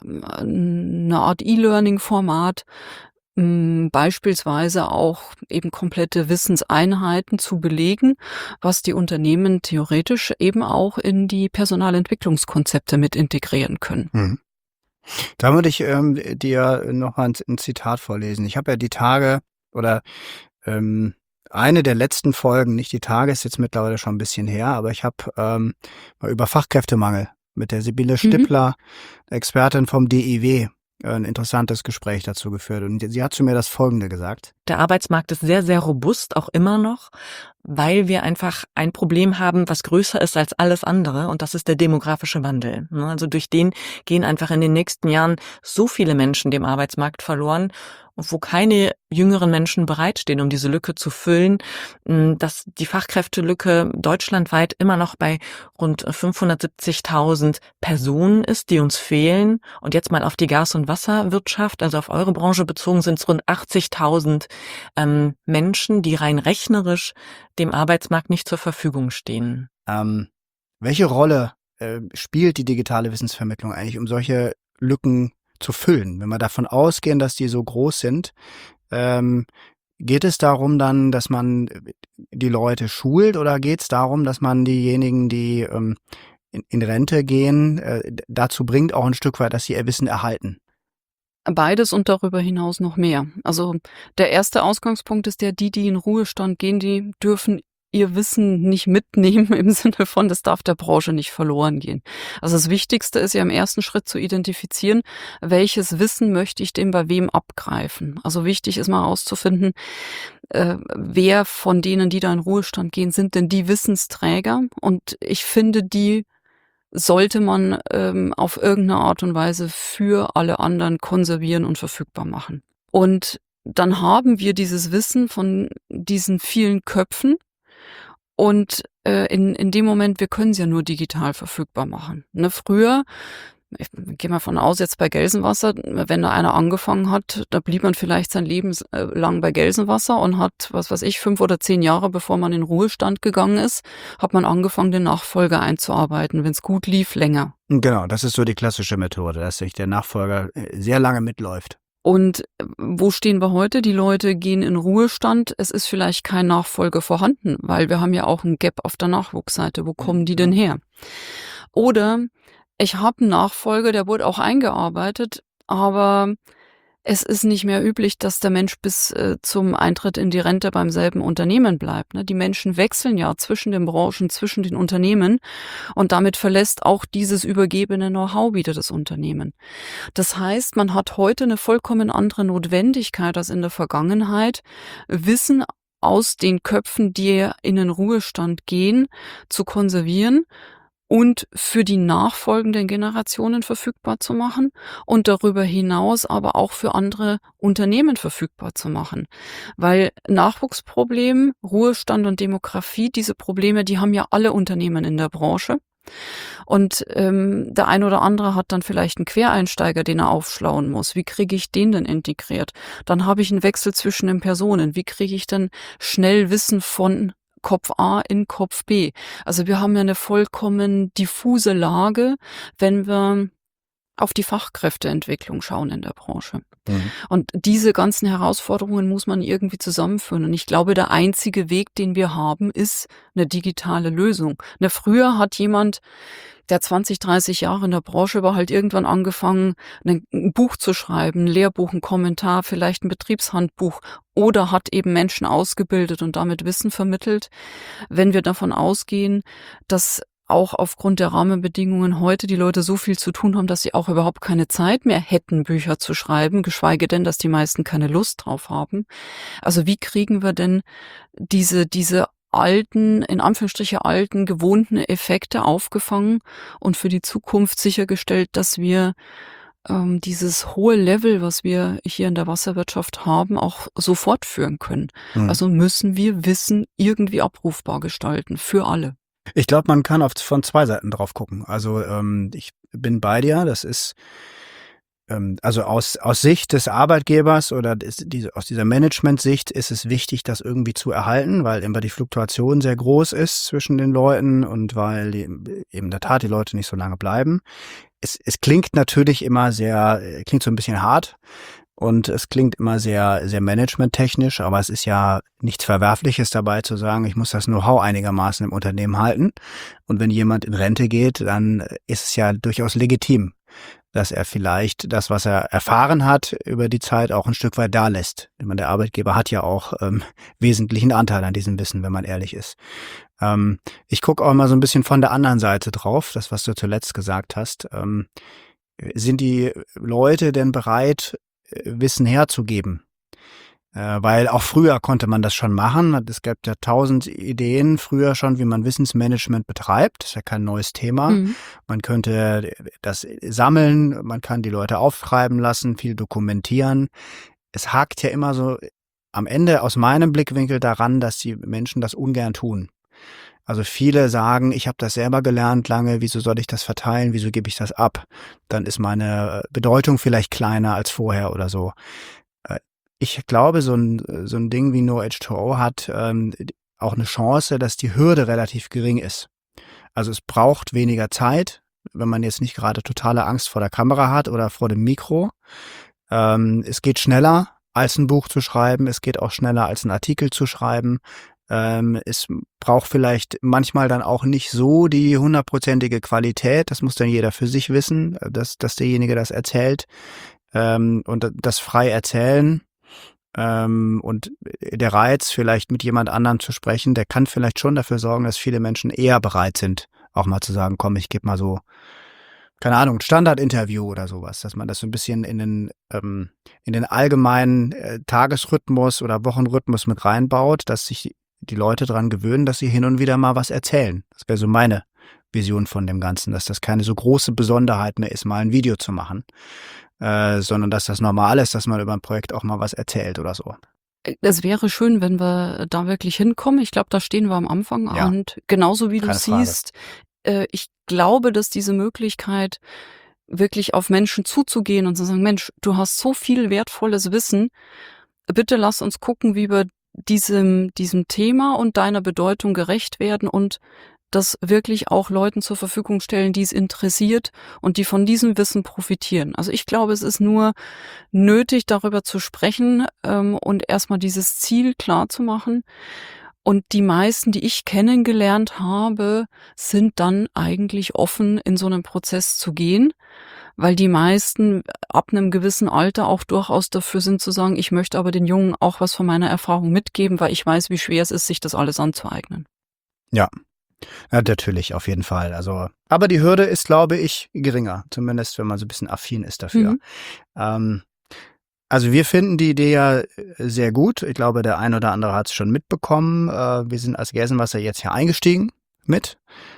eine Art E-Learning-Format m, beispielsweise auch eben komplette Wissenseinheiten zu belegen, was die Unternehmen theoretisch eben auch in die Personalentwicklungskonzepte mit integrieren können. Mhm. Da würde ich ähm, dir noch mal ein, ein Zitat vorlesen. Ich habe ja die Tage oder ähm, eine der letzten Folgen, nicht die Tage, ist jetzt mittlerweile schon ein bisschen her, aber ich habe ähm, mal über Fachkräftemangel mit der Sibylle Stippler, Expertin vom D I W, ein interessantes Gespräch dazu geführt. Und sie hat zu mir das Folgende gesagt. Der Arbeitsmarkt ist sehr, sehr robust, auch immer noch, weil wir einfach ein Problem haben, was größer ist als alles andere, und das ist der demografische Wandel. Also durch den gehen einfach in den nächsten Jahren so viele Menschen dem Arbeitsmarkt verloren, wo keine jüngeren Menschen bereitstehen, um diese Lücke zu füllen, dass die Fachkräftelücke deutschlandweit immer noch bei rund fünfhundertsiebzigtausend Personen ist, die uns fehlen. Und jetzt mal auf die Gas- und Wasserwirtschaft, also auf eure Branche bezogen, sind es rund achtzigtausend ähm, Menschen, die rein rechnerisch dem Arbeitsmarkt nicht zur Verfügung stehen. Ähm, welche Rolle äh, spielt die digitale Wissensvermittlung eigentlich, um solche Lücken zu füllen? Wenn wir davon ausgehen, dass die so groß sind, ähm, geht es darum dann, dass man die Leute schult, oder geht es darum, dass man diejenigen, die ähm, in, in Rente gehen, äh, dazu bringt, auch ein Stück weit, dass sie ihr Wissen erhalten? Beides und darüber hinaus noch mehr. Also der erste Ausgangspunkt ist der, die, die in Ruhestand gehen, die dürfen ihr Wissen nicht mitnehmen im Sinne von, das darf der Branche nicht verloren gehen. Also das Wichtigste ist ja im ersten Schritt zu identifizieren, welches Wissen möchte ich denn bei wem abgreifen. Also wichtig ist mal herauszufinden, äh, wer von denen, die da in Ruhestand gehen, sind denn die Wissensträger. Und ich finde, die sollte man ähm, auf irgendeine Art und Weise für alle anderen konservieren und verfügbar machen. Und dann haben wir dieses Wissen von diesen vielen Köpfen, und äh, in, in dem Moment, wir können es ja nur digital verfügbar machen. Ne, früher, ich gehe mal von aus, jetzt bei Gelsenwasser, wenn da einer angefangen hat, da blieb man vielleicht sein Leben lang bei Gelsenwasser und hat, was weiß ich, fünf oder zehn Jahre, bevor man in Ruhestand gegangen ist, hat man angefangen, den Nachfolger einzuarbeiten, wenn es gut lief, länger. Genau, das ist so die klassische Methode, dass sich der Nachfolger sehr lange mitläuft. Und wo stehen wir heute? Die Leute gehen in Ruhestand. Es ist vielleicht kein Nachfolger vorhanden, weil wir haben ja auch ein Gap auf der Nachwuchsseite. Wo kommen die denn her? Oder ich habe einen Nachfolger, der wurde auch eingearbeitet, aber es ist nicht mehr üblich, dass der Mensch bis äh, zum Eintritt in die Rente beim selben Unternehmen bleibt. Ne? Die Menschen wechseln ja zwischen den Branchen, zwischen den Unternehmen, und damit verlässt auch dieses übergebene Know-how wieder das Unternehmen. Das heißt, man hat heute eine vollkommen andere Notwendigkeit als in der Vergangenheit, Wissen aus den Köpfen, die in den Ruhestand gehen, zu konservieren und für die nachfolgenden Generationen verfügbar zu machen und darüber hinaus aber auch für andere Unternehmen verfügbar zu machen. Weil Nachwuchsproblem, Ruhestand und Demografie, diese Probleme, die haben ja alle Unternehmen in der Branche. Und ähm, der ein oder andere hat dann vielleicht einen Quereinsteiger, den er aufschlauen muss. Wie kriege ich den denn integriert? Dann habe ich einen Wechsel zwischen den Personen. Wie kriege ich denn schnell Wissen von Kopf A in Kopf B? Also wir haben ja eine vollkommen diffuse Lage, wenn wir auf die Fachkräfteentwicklung schauen in der Branche. Mhm. Und diese ganzen Herausforderungen muss man irgendwie zusammenführen. Und ich glaube, der einzige Weg, den wir haben, ist eine digitale Lösung. Ne, früher hat jemand, der zwanzig, dreißig Jahre in der Branche war, halt irgendwann angefangen, ein ein Buch zu schreiben, ein Lehrbuch, ein Kommentar, vielleicht ein Betriebshandbuch, oder hat eben Menschen ausgebildet und damit Wissen vermittelt. Wenn wir davon ausgehen, dass auch aufgrund der Rahmenbedingungen heute die Leute so viel zu tun haben, dass sie auch überhaupt keine Zeit mehr hätten, Bücher zu schreiben, geschweige denn, dass die meisten keine Lust drauf haben. Also wie kriegen wir denn diese, diese alten, in Anführungsstriche alten, gewohnten Effekte aufgefangen und für die Zukunft sichergestellt, dass wir ähm, dieses hohe Level, was wir hier in der Wasserwirtschaft haben, auch so fortführen können. Mhm. Also müssen wir Wissen irgendwie abrufbar gestalten, für alle. Ich glaube, man kann auf, von zwei Seiten drauf gucken. Also ähm, ich bin bei dir, das ist ähm, also aus, aus Sicht des Arbeitgebers oder des, diese, aus dieser Management-Sicht ist es wichtig, das irgendwie zu erhalten, weil immer die Fluktuation sehr groß ist zwischen den Leuten und weil die, eben in der Tat die Leute nicht so lange bleiben. Es, es klingt natürlich immer sehr, klingt so ein bisschen hart. Und es klingt immer sehr, sehr managementtechnisch, aber es ist ja nichts Verwerfliches dabei zu sagen, ich muss das Know-how einigermaßen im Unternehmen halten. Und wenn jemand in Rente geht, dann ist es ja durchaus legitim, dass er vielleicht das, was er erfahren hat, über die Zeit auch ein Stück weit da lässt. Ich meine, der Arbeitgeber hat ja auch ähm, wesentlichen Anteil an diesem Wissen, wenn man ehrlich ist. Ähm, ich gucke auch mal so ein bisschen von der anderen Seite drauf, das, was du zuletzt gesagt hast. Ähm, sind die Leute denn bereit, Wissen herzugeben? Äh, weil auch früher konnte man das schon machen. Es gab ja tausend Ideen früher schon, wie man Wissensmanagement betreibt. Das ist ja kein neues Thema. Mhm. Man könnte das sammeln, man kann die Leute aufschreiben lassen, viel dokumentieren. Es hakt ja immer so am Ende aus meinem Blickwinkel daran, dass die Menschen das ungern tun. Also viele sagen, ich habe das selber gelernt lange, wieso soll ich das verteilen, wieso gebe ich das ab? Dann ist meine Bedeutung vielleicht kleiner als vorher oder so. Ich glaube, so ein, so ein Ding wie No H zwei O hat ähm, auch eine Chance, dass die Hürde relativ gering ist. Also es braucht weniger Zeit, wenn man jetzt nicht gerade totale Angst vor der Kamera hat oder vor dem Mikro. Ähm, es geht schneller, als ein Buch zu schreiben. Es geht auch schneller, als einen Artikel zu schreiben. Ähm, es braucht vielleicht manchmal dann auch nicht so die hundertprozentige Qualität. Das muss dann jeder für sich wissen, dass, dass derjenige das erzählt. Ähm, und das frei erzählen ähm, und der Reiz, vielleicht mit jemand anderem zu sprechen, der kann vielleicht schon dafür sorgen, dass viele Menschen eher bereit sind, auch mal zu sagen, komm, ich gebe mal so, keine Ahnung, ein Standardinterview oder sowas, dass man das so ein bisschen in den ähm, in den allgemeinen äh, Tagesrhythmus oder Wochenrhythmus mit reinbaut, dass sich die Leute daran gewöhnen, dass sie hin und wieder mal was erzählen. Das wäre so meine Vision von dem Ganzen, dass das keine so große Besonderheit mehr ist, mal ein Video zu machen, äh, sondern dass das normal ist, dass man über ein Projekt auch mal was erzählt oder so. Es wäre schön, wenn wir da wirklich hinkommen. Ich glaube, da stehen wir am Anfang. Ja. Und genauso wie du Keine Frage. siehst, äh, ich glaube, dass diese Möglichkeit, wirklich auf Menschen zuzugehen und zu sagen, Mensch, du hast so viel wertvolles Wissen, bitte lass uns gucken, wie wir diesem, diesem Thema und deiner Bedeutung gerecht werden und das wirklich auch Leuten zur Verfügung stellen, die es interessiert und die von diesem Wissen profitieren. Also ich glaube, es ist nur nötig, darüber zu sprechen ähm, und erstmal dieses Ziel klar zu machen. Und die meisten, die ich kennengelernt habe, sind dann eigentlich offen, in so einen Prozess zu gehen, weil die meisten ab einem gewissen Alter auch durchaus dafür sind zu sagen, ich möchte aber den Jungen auch was von meiner Erfahrung mitgeben, weil ich weiß, wie schwer es ist, sich das alles anzueignen. Ja. Ja, natürlich, auf jeden Fall. Also, aber die Hürde ist, glaube ich, geringer, zumindest wenn man so ein bisschen affin ist dafür. Mhm. Ähm, also wir finden die Idee ja sehr gut. Ich glaube, der ein oder andere hat es schon mitbekommen. Äh, wir sind als Gelsenwasser jetzt hier eingestiegen mit.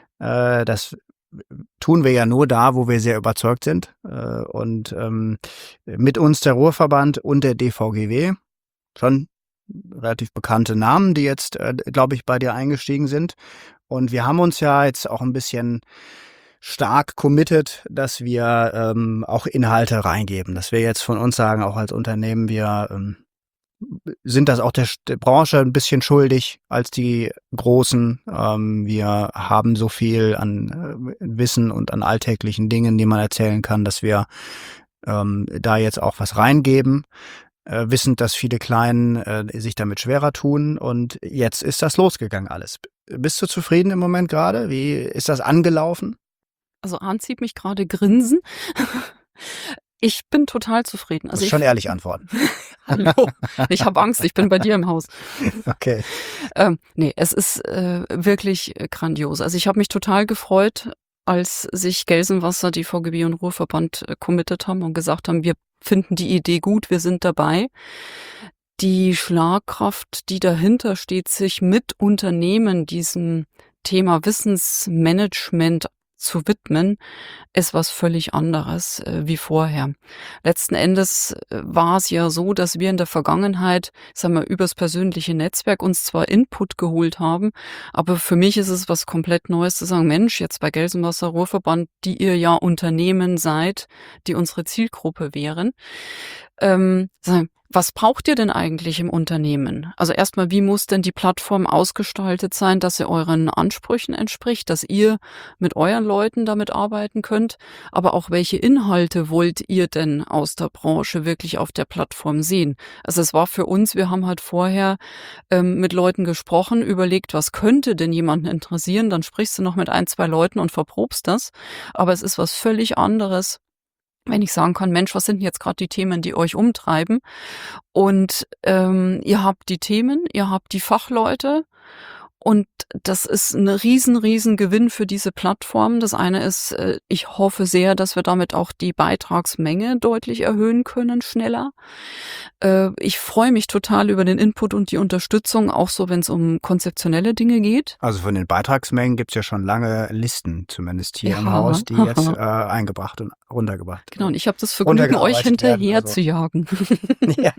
Äh, das tun wir ja nur da, wo wir sehr überzeugt sind. Äh, und ähm, mit uns der Ruhrverband und der D V G W. Schon relativ bekannte Namen, die jetzt, äh, glaube ich, bei dir eingestiegen sind. Und wir haben uns ja jetzt auch ein bisschen stark committed, dass wir ähm, auch Inhalte reingeben. Dass wir jetzt von uns sagen, auch als Unternehmen, wir ähm, sind das auch der, der Branche ein bisschen schuldig als die Großen. Ähm, wir haben so viel an äh, Wissen und an alltäglichen Dingen, die man erzählen kann, dass wir ähm, da jetzt auch was reingeben, äh, wissend, dass viele Kleinen äh, sich damit schwerer tun. Und jetzt ist das losgegangen alles. Bist du zufrieden im Moment gerade? Wie ist das angelaufen? Also Arndt sieht mich gerade grinsen. Ich bin total zufrieden. Du Also musst ich, schon ehrlich antworten. Hallo, ich habe Angst, ich bin bei dir im Haus. Okay. Ähm, nee, es ist äh, wirklich grandios. Also ich habe mich total gefreut, als sich Gelsenwasser, die V G B und Ruhrverband äh, committed haben und gesagt haben, wir finden die Idee gut, wir sind dabei. Die Schlagkraft, die dahinter steht, sich mit Unternehmen diesem Thema Wissensmanagement zu widmen, ist was völlig anderes äh, wie vorher. Letzten Endes äh, war es ja so, dass wir in der Vergangenheit, sagen wir, übers persönliche Netzwerk uns zwar Input geholt haben, aber für mich ist es was komplett Neues zu sagen, Mensch, jetzt bei Gelsenwasser Ruhrverband, die ihr ja Unternehmen seid, die unsere Zielgruppe wären, ähm, sagen, was braucht ihr denn eigentlich im Unternehmen? Also erstmal, wie muss denn die Plattform ausgestaltet sein, dass sie euren Ansprüchen entspricht, dass ihr mit euren Leuten damit arbeiten könnt? Aber auch, welche Inhalte wollt ihr denn aus der Branche wirklich auf der Plattform sehen? Also es war für uns, wir haben halt vorher ähm, mit Leuten gesprochen, überlegt, was könnte denn jemanden interessieren? Dann sprichst du noch mit ein, zwei Leuten und verprobst das. Aber es ist was völlig anderes, wenn ich sagen kann, Mensch, was sind denn jetzt gerade die Themen, die euch umtreiben? Und ähm, ihr habt die Themen, ihr habt die Fachleute und das ist ein riesen, riesen Gewinn für diese Plattform. Das eine ist, äh, ich hoffe sehr, dass wir damit auch die Beitragsmenge deutlich erhöhen können, schneller. Äh, ich freue mich total über den Input und die Unterstützung, auch so, wenn es um konzeptionelle Dinge geht. Also von den Beitragsmengen gibt es ja schon lange Listen, zumindest hier Ja, im Haus, die jetzt haha. äh, eingebracht und runtergebracht. Genau, und ich habe das Vergnügen, euch runtergearbeitet werden, hinterher also. zu jagen. Ja.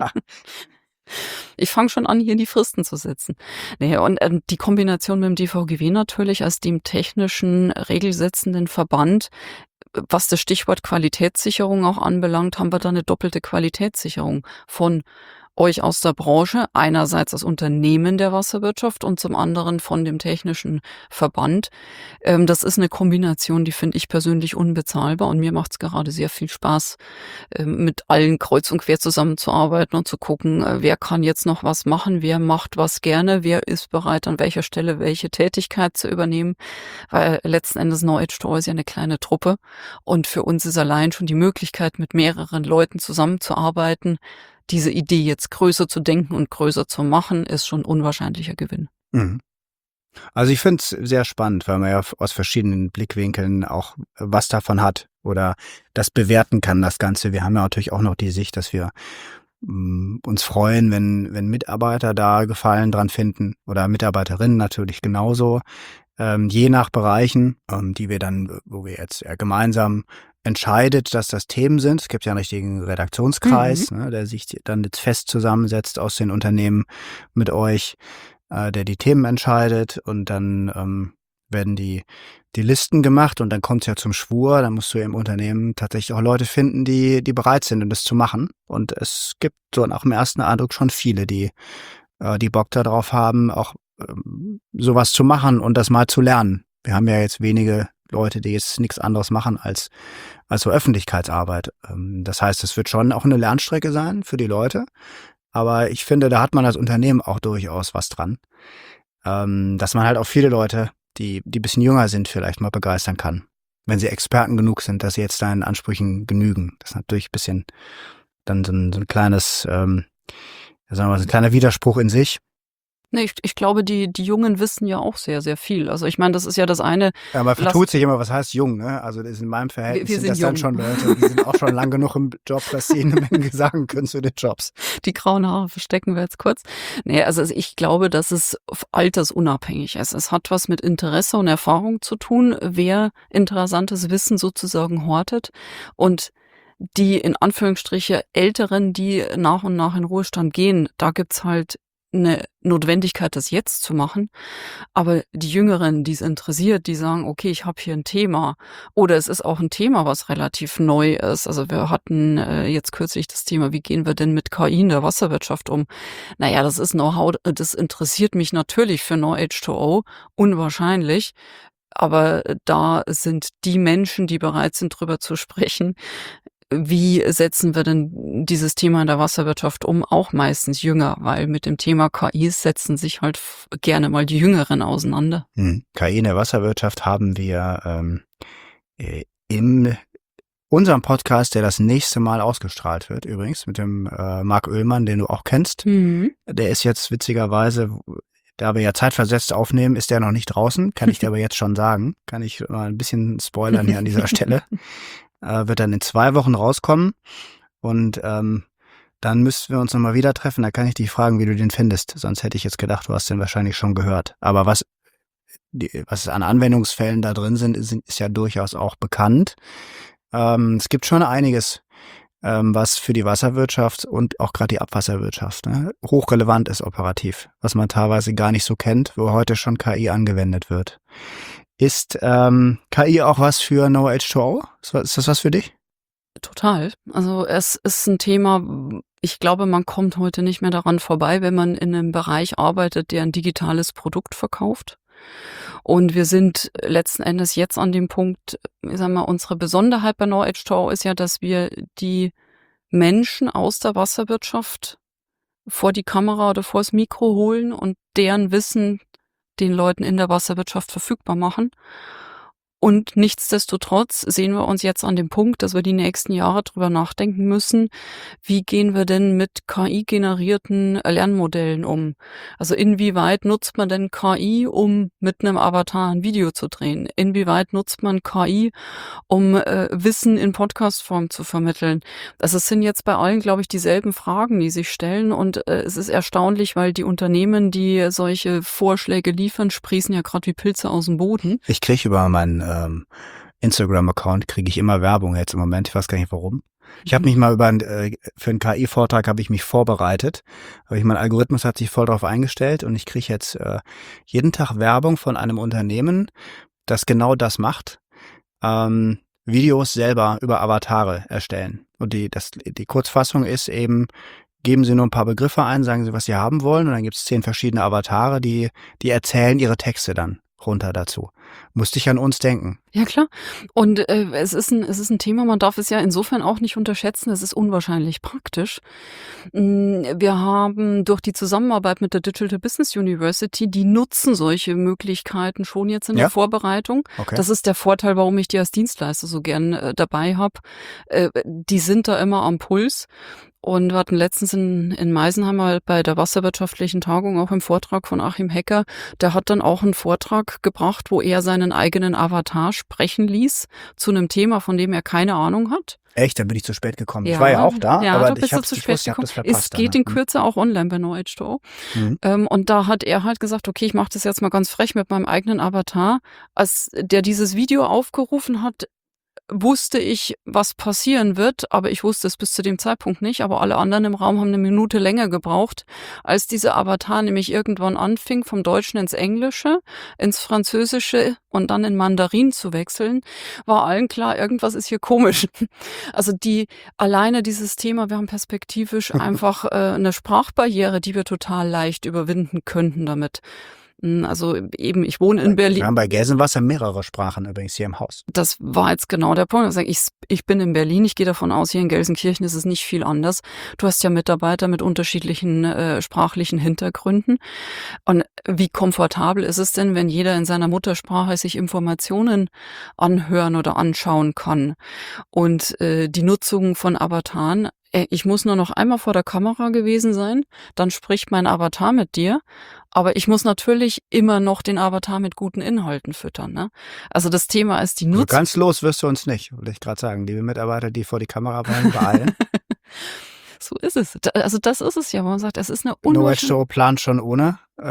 Ich fange schon an, hier die Fristen zu setzen. Nee, und ähm, die Kombination mit dem D V G W natürlich als dem technischen, regelsetzenden Verband, was das Stichwort Qualitätssicherung auch anbelangt, haben wir da eine doppelte Qualitätssicherung von euch aus der Branche, einerseits als Unternehmen der Wasserwirtschaft und zum anderen von dem technischen Verband. Ähm, das ist eine Kombination, die finde ich persönlich unbezahlbar und mir macht es gerade sehr viel Spaß, ähm, mit allen kreuz und quer zusammenzuarbeiten und zu gucken, äh, wer kann jetzt noch was machen, wer macht was gerne, wer ist bereit, an welcher Stelle welche Tätigkeit zu übernehmen, weil letzten Endes Knowledge to All ist ja eine kleine Truppe und für uns ist allein schon die Möglichkeit, mit mehreren Leuten zusammenzuarbeiten, diese Idee jetzt größer zu denken und größer zu machen, ist schon ein unwahrscheinlicher Gewinn. Mhm. Also ich finde es sehr spannend, weil man ja aus verschiedenen Blickwinkeln auch was davon hat oder das bewerten kann, das Ganze. Wir haben ja natürlich auch noch die Sicht, dass wir mh, uns freuen, wenn, wenn Mitarbeiter da Gefallen dran finden oder Mitarbeiterinnen natürlich genauso, ähm, je nach Bereichen, ähm, die wir dann, wo wir jetzt ja gemeinsam entscheidet, dass das Themen sind. Es gibt ja einen richtigen Redaktionskreis, mhm. ne, der sich dann jetzt fest zusammensetzt aus den Unternehmen mit euch, äh, der die Themen entscheidet und dann ähm, werden die die Listen gemacht und dann kommt es ja zum Schwur. Dann musst du im Unternehmen tatsächlich auch Leute finden, die die bereit sind, um das zu machen. Und es gibt so nach dem ersten Eindruck schon viele, die äh, die Bock darauf haben, auch ähm, sowas zu machen und das mal zu lernen. Wir haben ja jetzt wenige Leute, die jetzt nichts anderes machen als als so Öffentlichkeitsarbeit. Das heißt, es wird schon auch eine Lernstrecke sein für die Leute. Aber ich finde, da hat man als Unternehmen auch durchaus was dran, dass man halt auch viele Leute, die die ein bisschen jünger sind, vielleicht mal begeistern kann, wenn sie Experten genug sind, dass sie jetzt deinen Ansprüchen genügen. Das ist natürlich ein bisschen dann so ein, so ein kleines, ähm, sagen wir mal, so ein kleiner Widerspruch in sich. Nee, ich, ich glaube, die, die Jungen wissen ja auch sehr, sehr viel. Also ich meine, das ist ja das eine. Ja, man vertut sich immer, was heißt jung, ne? Also das ist in meinem Verhältnis wir, wir sind, sind das dann schon Leute, die sind auch schon lang genug im Job, dass sie eine Menge sagen können zu den Jobs. Die grauen Haare verstecken wir jetzt kurz. Nee, also ich glaube, dass es altersunabhängig ist. Es hat was mit Interesse und Erfahrung zu tun, wer interessantes Wissen sozusagen hortet. Und die in Anführungsstriche Älteren, die nach und nach in Ruhestand gehen, da gibt's halt 'ne Notwendigkeit, das jetzt zu machen. Aber die Jüngeren, die es interessiert, die sagen: „Okay, ich habe hier ein Thema." Oder es ist auch ein Thema, was relativ neu ist. Also, wir hatten, äh, jetzt kürzlich das Thema: „Wie gehen wir denn mit K I in der Wasserwirtschaft um?" Na ja, das ist Know-how, d das interessiert mich natürlich für No H zwei O unwahrscheinlich, aber äh, da sind die Menschen, die bereit sind, drüber zu sprechen, wie setzen wir denn dieses Thema in der Wasserwirtschaft um, auch meistens jünger, weil mit dem Thema K I setzen sich halt f gerne mal die Jüngeren auseinander. Hm. K I in der Wasserwirtschaft haben wir ähm, äh, in unserem Podcast, der das nächste Mal ausgestrahlt wird, übrigens, mit dem äh, Marc Oehlmann, den du auch kennst. Mhm. Der ist jetzt witzigerweise, da wir ja zeitversetzt aufnehmen, ist der noch nicht draußen, kann ich dir aber jetzt schon sagen. Kann ich mal ein bisschen spoilern hier an dieser Stelle. Äh, wird dann in zwei Wochen rauskommen und ähm, dann müssten wir uns nochmal wieder treffen. Da kann ich dich fragen, wie du den findest. Sonst hätte ich jetzt gedacht, du hast den wahrscheinlich schon gehört. Aber was, die, was an Anwendungsfällen da drin sind, ist, ist ja durchaus auch bekannt. Ähm, es gibt schon einiges, ähm, was für die Wasserwirtschaft und auch gerade die Abwasserwirtschaft ne, hochrelevant ist operativ, was man teilweise gar nicht so kennt, wo heute schon K I angewendet wird. Ist ähm, K I auch was für No H zwei O? Ist, ist das was für dich? Total. Also, es ist ein Thema, w ich glaube, man kommt heute nicht mehr daran vorbei, wenn man in einem Bereich arbeitet, der ein digitales Produkt verkauft. Und wir sind letzten Endes jetzt an dem Punkt, ich sage mal, unsere Besonderheit bei No H zwei O ist ja, dass wir die Menschen aus der Wasserwirtschaft vor die Kamera oder vors Mikro holen und deren Wissen den Leuten in der Wasserwirtschaft verfügbar machen. Und nichtsdestotrotz sehen wir uns jetzt an dem Punkt, dass wir die nächsten Jahre drüber nachdenken müssen, wie gehen wir denn mit K I-generierten Lernmodellen um? Also inwieweit nutzt man denn K I, um mit einem Avatar ein Video zu drehen? Inwieweit nutzt man K I, um äh, Wissen in Podcast-Form zu vermitteln? Also es sind jetzt bei allen, glaube ich, dieselben Fragen, die sich stellen. Und äh, es ist erstaunlich, weil die Unternehmen, die solche Vorschläge liefern, sprießen ja gerade wie Pilze aus dem Boden. Ich kriege über meinen ähm, Instagram-Account kriege ich immer Werbung jetzt im Moment. Ich weiß gar nicht warum. Ich habe mich mal über ein, äh, für einen K I-Vortrag habe ich mich vorbereitet. Aber ich mein Algorithmus hat sich voll darauf eingestellt und ich kriege jetzt äh, jeden Tag Werbung von einem Unternehmen, das genau das macht. Ähm, Videos selber über Avatare erstellen. Und die, das, die Kurzfassung ist eben, geben Sie nur ein paar Begriffe ein, sagen Sie, was Sie haben wollen und dann gibt es zehn verschiedene Avatare, die, die erzählen ihre Texte dann runter dazu. Musste ich an uns denken. Ja, klar. Und äh, es ist ein es ist ein Thema, man darf es ja insofern auch nicht unterschätzen, es ist unwahrscheinlich praktisch. Hm, wir haben durch die Zusammenarbeit mit der Digital Business University, die nutzen solche Möglichkeiten schon jetzt in der Ja? Vorbereitung. Okay. Das ist der Vorteil, warum ich die als Dienstleister so gern äh, dabei habe. Äh, die sind da immer am Puls. Und wir hatten letztens in, in Meisenheim mal bei der wasserwirtschaftlichen Tagung auch im Vortrag von Achim Hecker, der hat dann auch einen Vortrag gebracht, wo er seinen eigenen Avatar sprechen ließ zu einem Thema, von dem er keine Ahnung hat. Echt, dann bin ich zu spät gekommen. Ich war ja auch da, ja, aber da bist ich du habe zu ich spät wusste, ich hab gekommen. das verpasst. Es geht dann, in ne? Kürze auch online bei No H zwei O. Mhm. Ähm, und da hat er halt gesagt, okay, ich mache das jetzt mal ganz frech mit meinem eigenen Avatar. Als der dieses Video aufgerufen hat, wusste ich, was passieren wird, aber ich wusste es bis zu dem Zeitpunkt nicht. Aber alle anderen im Raum haben eine Minute länger gebraucht, als dieser Avatar nämlich irgendwann anfing, vom Deutschen ins Englische, ins Französische und dann in Mandarin zu wechseln, war allen klar, irgendwas ist hier komisch. Also die alleine dieses Thema, wir haben perspektivisch einfach äh, eine Sprachbarriere, die wir total leicht überwinden könnten damit. Also eben, ich wohne in Berlin. Wir haben bei Gelsenwasser mehrere Sprachen übrigens hier im Haus. Das war jetzt genau der Punkt. Ich, ich bin in Berlin, ich gehe davon aus, hier in Gelsenkirchen ist es nicht viel anders. Du hast ja Mitarbeiter mit unterschiedlichen äh, sprachlichen Hintergründen. Und wie komfortabel ist es denn, wenn jeder in seiner Muttersprache sich Informationen anhören oder anschauen kann? Und äh, die Nutzung von Avataren, ich muss nur noch einmal vor der Kamera gewesen sein, dann spricht mein Avatar mit dir, aber ich muss natürlich immer noch den Avatar mit guten Inhalten füttern. Ne? Also das Thema ist die Also Nutzung. ganz los wirst du uns nicht, wollte ich gerade sagen. Liebe Mitarbeiter, die vor die Kamera wollen, beeilen. So ist es. Da- Also das ist es ja, wo man sagt, es ist eine No H unwahrscheinliche... zwei O plant schon ohne, äh,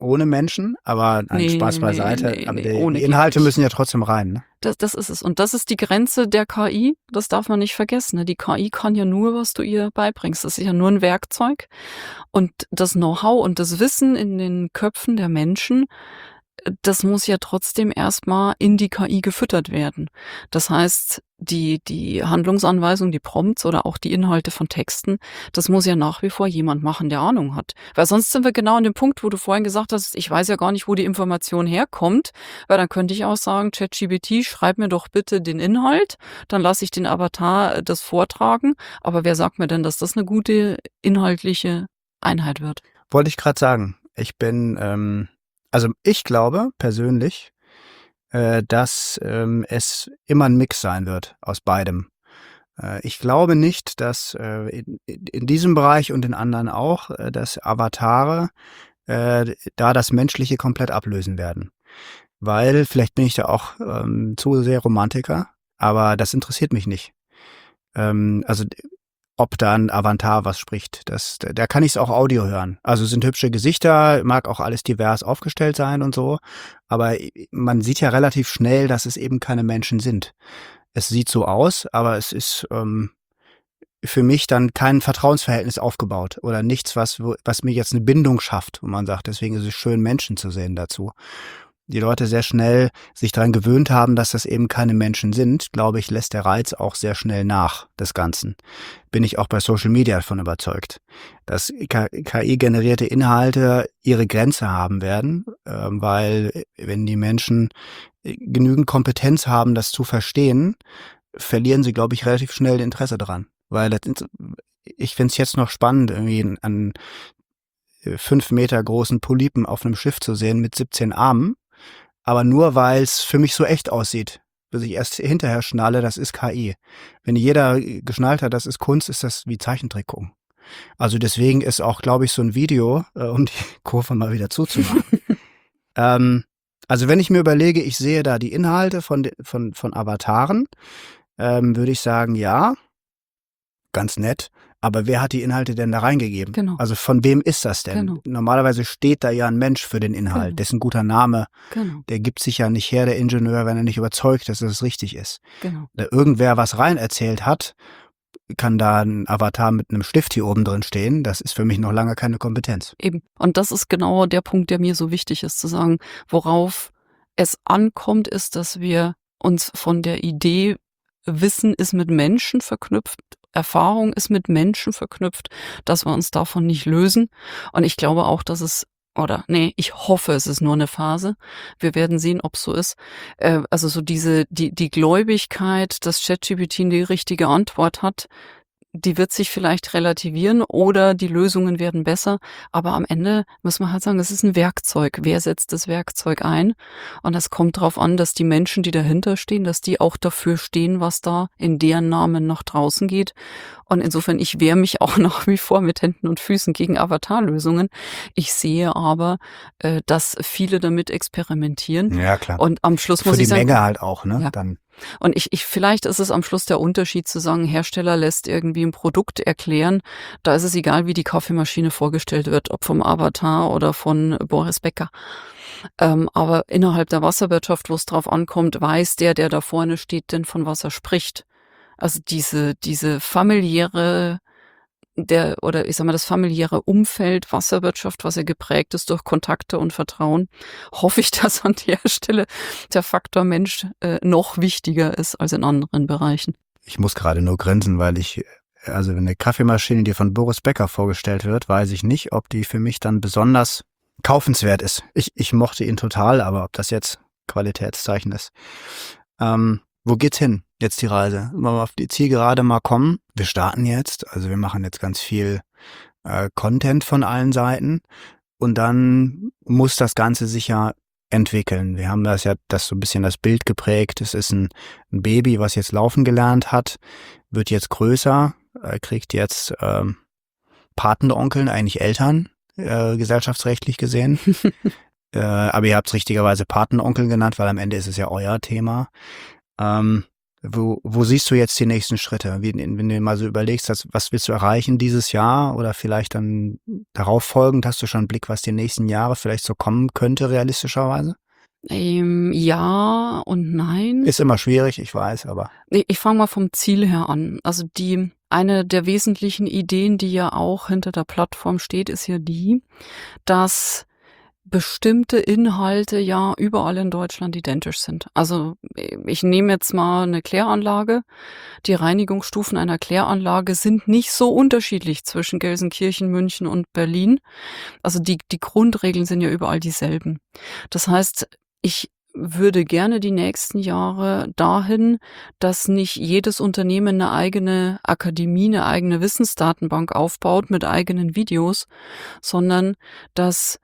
ohne Menschen, aber ein Nee, Spaß nee, beiseite. nee, aber nee, die, ohne die Inhalte geht nicht. müssen ja trotzdem rein, ne? Das das ist es. Und das ist die Grenze der K I, das darf man nicht vergessen, ne? Die K I kann ja nur, was du ihr beibringst. Das ist ja nur ein Werkzeug. Und das Know-how und das Wissen in den Köpfen der Menschen, äh, das muss ja trotzdem erst mal in die K I gefüttert werden. Das heißt, die die Handlungsanweisung, die Prompts oder auch die Inhalte von Texten, das muss ja nach wie vor jemand machen, der Ahnung hat. Weil sonst sind wir genau an dem Punkt, wo du vorhin gesagt hast: „Ich weiß ja gar nicht, wo die Information herkommt“, weil dann könnte ich auch sagen: „ChatGPT, schreib mir doch bitte den Inhalt, dann lasse ich den Avatar, äh, das vortragen.“ Aber wer sagt mir denn, dass das eine gute inhaltliche Einheit wird? Wollte ich gerade sagen. Ich bin, ähm, also ich glaube persönlich, äh, dass ähm, es immer ein Mix sein wird aus beidem. Äh, ich glaube nicht, dass äh, in, in diesem Bereich und in anderen auch, äh, dass Avatare äh, da das Menschliche komplett ablösen werden. Weil, vielleicht bin ich da auch ähm, zu sehr Romantiker, aber das interessiert mich nicht. Ähm, also ob da ein Avatar was spricht. Das, da kann ich es auch Audio hören. Also es sind hübsche Gesichter, mag auch alles divers aufgestellt sein und so, aber man sieht ja relativ schnell, dass es eben keine Menschen sind. Es sieht so aus, aber es ist ähm, für mich dann kein Vertrauensverhältnis aufgebaut oder nichts, was, wo- was mir jetzt eine Bindung schafft, wo man sagt, deswegen ist es schön, Menschen zu sehen dazu. Die Leute sehr schnell sich daran gewöhnt haben, dass das eben keine Menschen sind, glaube ich, lässt der Reiz auch sehr schnell nach des Ganzen. Bin ich auch bei Social Media davon überzeugt, dass K I-generierte Inhalte ihre Grenze haben werden, ähm, weil wenn die Menschen äh, genügend Kompetenz haben, das zu verstehen, verlieren sie, glaube ich, relativ schnell Interesse daran. Weil das, sind- ich finde es jetzt noch spannend, irgendwie an äh, fünf Meter großen Polypen auf einem Schiff zu sehen mit siebzehn Armen, aber nur weil es für mich so echt aussieht, bis ich erst hinterher schnalle, das ist K I. Wenn jeder geschnallt hat, das ist Kunst, ist das wie Zeichentrick gucken. Also deswegen ist auch, glaube ich, so ein Video, äh, um die Kurve mal wieder zuzumachen. ähm, also wenn ich mir überlege, ich sehe da die Inhalte von, de- von, von Avataren, ähm, würde ich sagen, ja, ganz nett. Aber wer hat die Inhalte denn da reingegeben? Genau. Also von wem ist das denn? Genau. Normalerweise steht da ja ein Mensch für den Inhalt, Genau. dessen guter Name, Genau, der gibt sich ja nicht her, der Ingenieur, wenn er nicht überzeugt ist, dass es richtig ist. genau. Da irgendwer was rein erzählt hat, kann da ein Avatar mit einem Stift hier oben drin stehen. Das ist für mich noch lange keine Kompetenz. Eben. Und das ist genau der Punkt, der mir so wichtig ist, zu sagen, worauf es ankommt, ist, dass wir uns von der Idee, Wissen ist mit Menschen verknüpft, Erfahrung ist mit Menschen verknüpft, dass wir uns davon nicht lösen. Und ich glaube auch, dass es, oder nee, ich hoffe, es ist nur eine Phase. Wir werden sehen, ob es so ist. Äh, also so diese, die, die Gläubigkeit, dass ChatGPT die richtige Antwort hat, die wird sich vielleicht relativieren oder die Lösungen werden besser. Aber am Ende muss man halt sagen, es ist ein Werkzeug. Wer setzt das Werkzeug ein? Und es kommt darauf an, dass die Menschen, die dahinter stehen, dass die auch dafür stehen, was da in deren Namen nach draußen geht. Und insofern, ich wehre mich auch nach wie vor mit Händen und Füßen gegen Avatarlösungen. Ich sehe aber, äh, dass viele damit experimentieren. Ja, klar. Und am Schluss muss Für die ich sagen, Menge halt auch, ne? Ja. Dann. und ich, ich, vielleicht ist es am Schluss der Unterschied zu sagen, Hersteller lässt irgendwie ein Produkt erklären. Da ist es egal, wie die Kaffeemaschine vorgestellt wird, ob vom Avatar oder von Boris Becker. Ähm, aber innerhalb der Wasserwirtschaft, wo es drauf ankommt, weiß der, der da vorne steht, denn von was er spricht. Also diese, diese familiäre, der, oder ich sag mal, das familiäre Umfeld Wasserwirtschaft, was ja geprägt ist durch Kontakte und Vertrauen, hoffe ich, dass an der Stelle der Faktor Mensch äh, noch wichtiger ist als in anderen Bereichen. Ich muss gerade nur grinsen, weil ich, also wenn eine Kaffeemaschine, die von Boris Becker vorgestellt wird, weiß ich nicht, ob die für mich dann besonders kaufenswert ist. Ich, ich mochte ihn total, aber ob das jetzt Qualitätszeichen ist. Ähm, wo geht's hin? Jetzt die Reise. Wollen wir auf die Zielgerade mal kommen? Wir starten jetzt, also wir machen jetzt ganz viel äh, Content von allen Seiten und dann muss das Ganze sich ja entwickeln. Wir haben das ja, das so ein bisschen das Bild geprägt. Es ist ein, ein Baby, was jetzt laufen gelernt hat, wird jetzt größer, äh, kriegt jetzt ähm, Patenonkeln, eigentlich Eltern, äh, gesellschaftsrechtlich gesehen. äh, aber ihr habt es richtigerweise Patenonkel genannt, weil am Ende ist es ja euer Thema. Ähm, Wo, wo siehst du jetzt die nächsten Schritte? Wie, wenn du dir mal so überlegst, was, was willst du erreichen dieses Jahr oder vielleicht dann darauf folgend, hast du schon einen Blick, was die nächsten Jahre vielleicht so kommen könnte, realistischerweise? Ähm, ja und nein. Ist immer schwierig, ich weiß, aber. Ich, ich fange mal vom Ziel her an. Also die eine der wesentlichen Ideen, die ja auch hinter der Plattform steht, ist ja die, dass bestimmte Inhalte ja überall in Deutschland identisch sind. Also ich nehme jetzt mal eine Kläranlage. Die Reinigungsstufen einer Kläranlage sind nicht so unterschiedlich zwischen Gelsenkirchen, München und Berlin. Also die, die Grundregeln sind ja überall dieselben. Das heißt, ich würde gerne die nächsten Jahre dahin, dass nicht jedes Unternehmen eine eigene Akademie, eine eigene Wissensdatenbank aufbaut mit eigenen Videos, sondern dass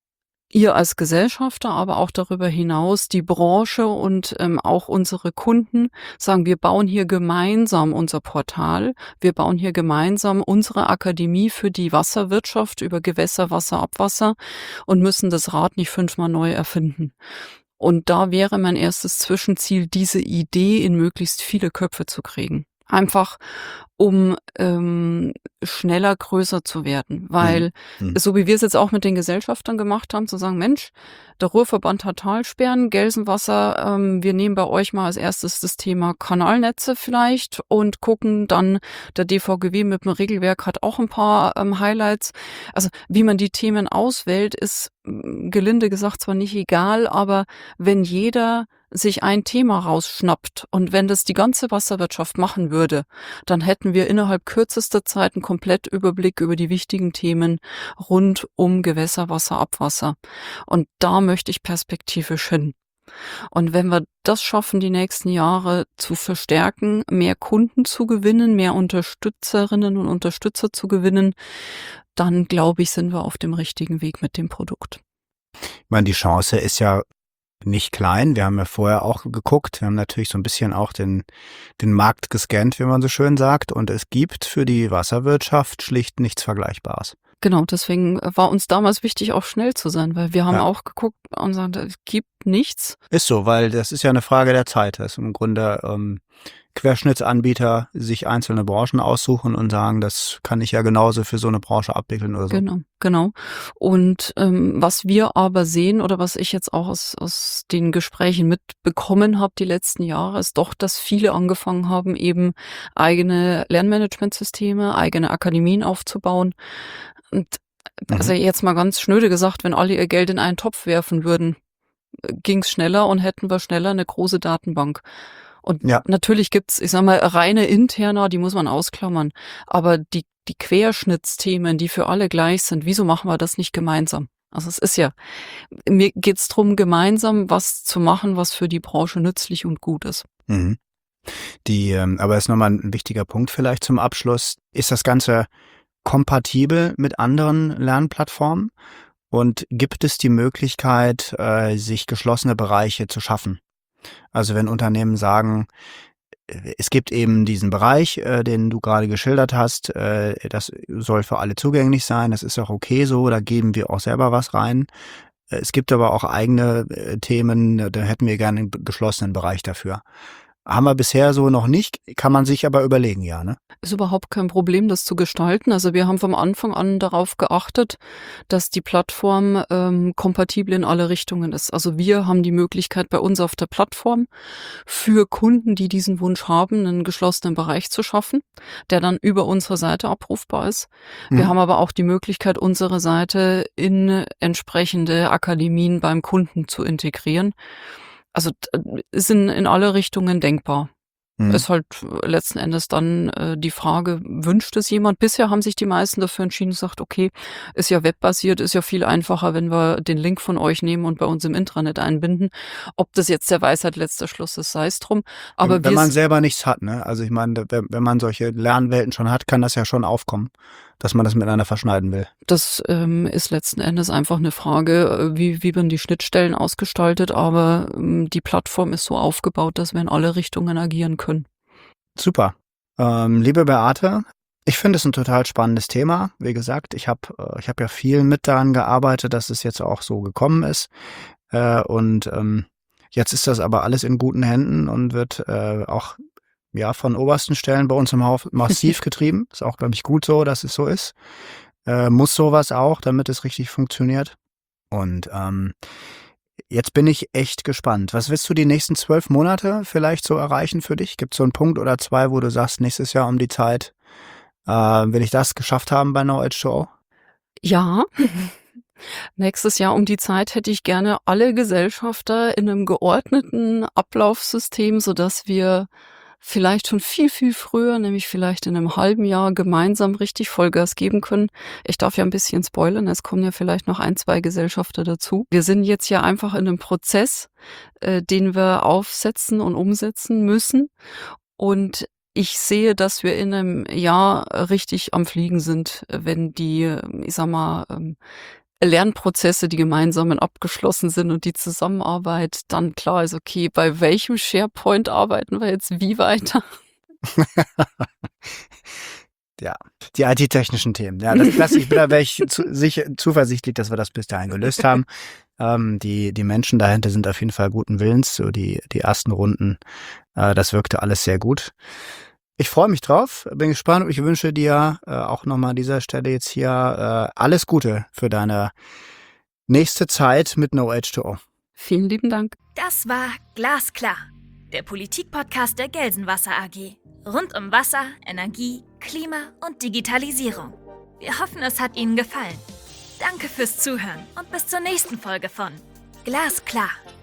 ihr als Gesellschafter, aber auch darüber hinaus die Branche und ähm, auch unsere Kunden sagen, wir bauen hier gemeinsam unser Portal, wir bauen hier gemeinsam unsere Akademie für die Wasserwirtschaft über Gewässer, Wasser, Abwasser und müssen das Rad nicht fünfmal neu erfinden. Und da wäre mein erstes Zwischenziel, diese Idee in möglichst viele Köpfe zu kriegen. Einfach um ähm, schneller größer zu werden. Weil, Mhm. so wie wir es jetzt auch mit den Gesellschaftern gemacht haben, zu sagen, Mensch, der Ruhrverband hat Talsperren, Gelsenwasser, ähm, wir nehmen bei euch mal als erstes das Thema Kanalnetze vielleicht und gucken dann, der D V G W mit dem Regelwerk hat auch ein paar ähm, Highlights. Also wie man die Themen auswählt, ist mm, gelinde gesagt zwar nicht egal, aber wenn jeder sich ein Thema rausschnappt und wenn das die ganze Wasserwirtschaft machen würde, dann hätten wir innerhalb kürzester Zeit einen Komplettüberblick über die wichtigen Themen rund um Gewässer, Wasser, Abwasser. Und da möchte ich perspektivisch hin. Und wenn wir das schaffen, die nächsten Jahre zu verstärken, mehr Kunden zu gewinnen, mehr Unterstützerinnen und Unterstützer zu gewinnen, dann glaube ich, sind wir auf dem richtigen Weg mit dem Produkt. Ich meine, die Chance ist ja nicht klein. Wir haben ja vorher auch geguckt. Wir haben natürlich so ein bisschen auch den, den Markt gescannt, wie man so schön sagt. Und es gibt für die Wasserwirtschaft schlicht nichts Vergleichbares. Genau, deswegen war uns damals wichtig, auch schnell zu sein, weil wir haben Ja. auch geguckt und gesagt, es gibt nichts. Ist so, weil das ist ja eine Frage der Zeit, dass im Grunde ähm, Querschnittsanbieter sich einzelne Branchen aussuchen und sagen, das kann ich ja genauso für so eine Branche abwickeln oder so. Genau, genau. Und ähm, was wir aber sehen oder was ich jetzt auch aus, aus den Gesprächen mitbekommen habe die letzten Jahre, ist doch, dass viele angefangen haben, eben eigene Lernmanagementsysteme, eigene Akademien aufzubauen. Und also jetzt mal ganz schnöde gesagt, wenn alle ihr Geld in einen Topf werfen würden, ging's schneller und hätten wir schneller eine große Datenbank. Und Ja. natürlich gibt's, ich sag mal, reine interner, die muss man ausklammern. Aber die, die Querschnittsthemen, die für alle gleich sind, wieso machen wir das nicht gemeinsam? Also es ist ja, mir geht's drum, gemeinsam was zu machen, was für die Branche nützlich und gut ist. Mhm. Die, ähm, aber ist nochmal ein wichtiger Punkt vielleicht zum Abschluss. Ist das Ganze kompatibel mit anderen Lernplattformen? Und gibt es die Möglichkeit, äh, sich geschlossene Bereiche zu schaffen? Also wenn Unternehmen sagen, äh, es gibt eben diesen Bereich, äh, den du gerade geschildert hast, äh, das soll für alle zugänglich sein, das ist auch okay so, da geben wir auch selber was rein. Äh, Es gibt aber auch eigene äh, Themen, äh, da hätten wir gerne einen geschlossenen Bereich dafür. Haben wir bisher so noch nicht, kann man sich aber überlegen, ja, ne? Ist überhaupt kein Problem, das zu gestalten. Also wir haben vom Anfang an darauf geachtet, dass die Plattform ähm, kompatibel in alle Richtungen ist. Also wir haben die Möglichkeit bei uns auf der Plattform für Kunden, die diesen Wunsch haben, einen geschlossenen Bereich zu schaffen, der dann über unsere Seite abrufbar ist. Wir Mhm. haben aber auch die Möglichkeit, unsere Seite in entsprechende Akademien beim Kunden zu integrieren. Also d- ist in, in alle Richtungen denkbar. Mhm. Ist halt letzten Endes dann äh, die Frage, wünscht es jemand? Bisher haben sich die meisten dafür entschieden und gesagt, okay, ist ja webbasiert, ist ja viel einfacher, wenn wir den Link von euch nehmen und bei uns im Intranet einbinden. Ob das jetzt der Weisheit letzter Schluss ist, sei es drum. Aber wenn wenn wir man s- selber nichts hat, ne? Also ich meine, wenn, wenn man solche Lernwelten schon hat, kann das ja schon aufkommen, dass man das miteinander verschneiden will. das ähm, ist letzten Endes einfach eine Frage, äh, wie, wie man die Schnittstellen ausgestaltet, aber ähm, die Plattform ist so aufgebaut, dass wir in alle Richtungen agieren können. Super. Ähm, liebe Beate, ich finde es ein total spannendes Thema. Wie gesagt, ich habe äh, ich habe ja viel mit daran gearbeitet, dass es jetzt auch so gekommen ist. Äh, und ähm, Jetzt ist das aber alles in guten Händen und wird äh, auch ja von obersten Stellen bei uns im Haus massiv getrieben. Ist auch, glaube ich, gut so, dass es so ist. Äh, muss sowas auch, damit es richtig funktioniert. Und ähm, jetzt bin ich echt gespannt. Was willst du die nächsten zwölf Monate vielleicht so erreichen für dich? Gibt es so einen Punkt oder zwei, wo du sagst, nächstes Jahr um die Zeit äh, will ich das geschafft haben bei No H zwei O? Ja, nächstes Jahr um die Zeit hätte ich gerne alle Gesellschafter in einem geordneten Ablaufsystem, sodass wir vielleicht schon viel, viel früher, nämlich vielleicht in einem halben Jahr gemeinsam richtig Vollgas geben können. Ich darf ja ein bisschen spoilern, es kommen ja vielleicht noch ein, zwei Gesellschafter dazu. Wir sind jetzt ja einfach in einem Prozess, äh, den wir aufsetzen und umsetzen müssen. Und ich sehe, dass wir in einem Jahr richtig am Fliegen sind, wenn die, ich sag mal, ähm, Lernprozesse, die gemeinsamen abgeschlossen sind und die Zusammenarbeit dann klar ist, okay, bei welchem SharePoint arbeiten wir jetzt wie weiter? Ja, die I T-technischen Themen. Ja, das, das, ich bin da wäre ich zu, sicher, zuversichtlich, dass wir das bis dahin gelöst haben. Ähm, die, die Menschen dahinter sind auf jeden Fall guten Willens. So die, die ersten Runden, äh, das wirkte alles sehr gut. Ich freue mich drauf, bin gespannt und ich wünsche dir äh, auch nochmal an dieser Stelle jetzt hier äh, alles Gute für deine nächste Zeit mit No H zwei O. Vielen lieben Dank. Das war Glasklar, der Politik-Podcast der Gelsenwasser A G. Rund um Wasser, Energie, Klima und Digitalisierung. Wir hoffen, es hat Ihnen gefallen. Danke fürs Zuhören und bis zur nächsten Folge von Glasklar.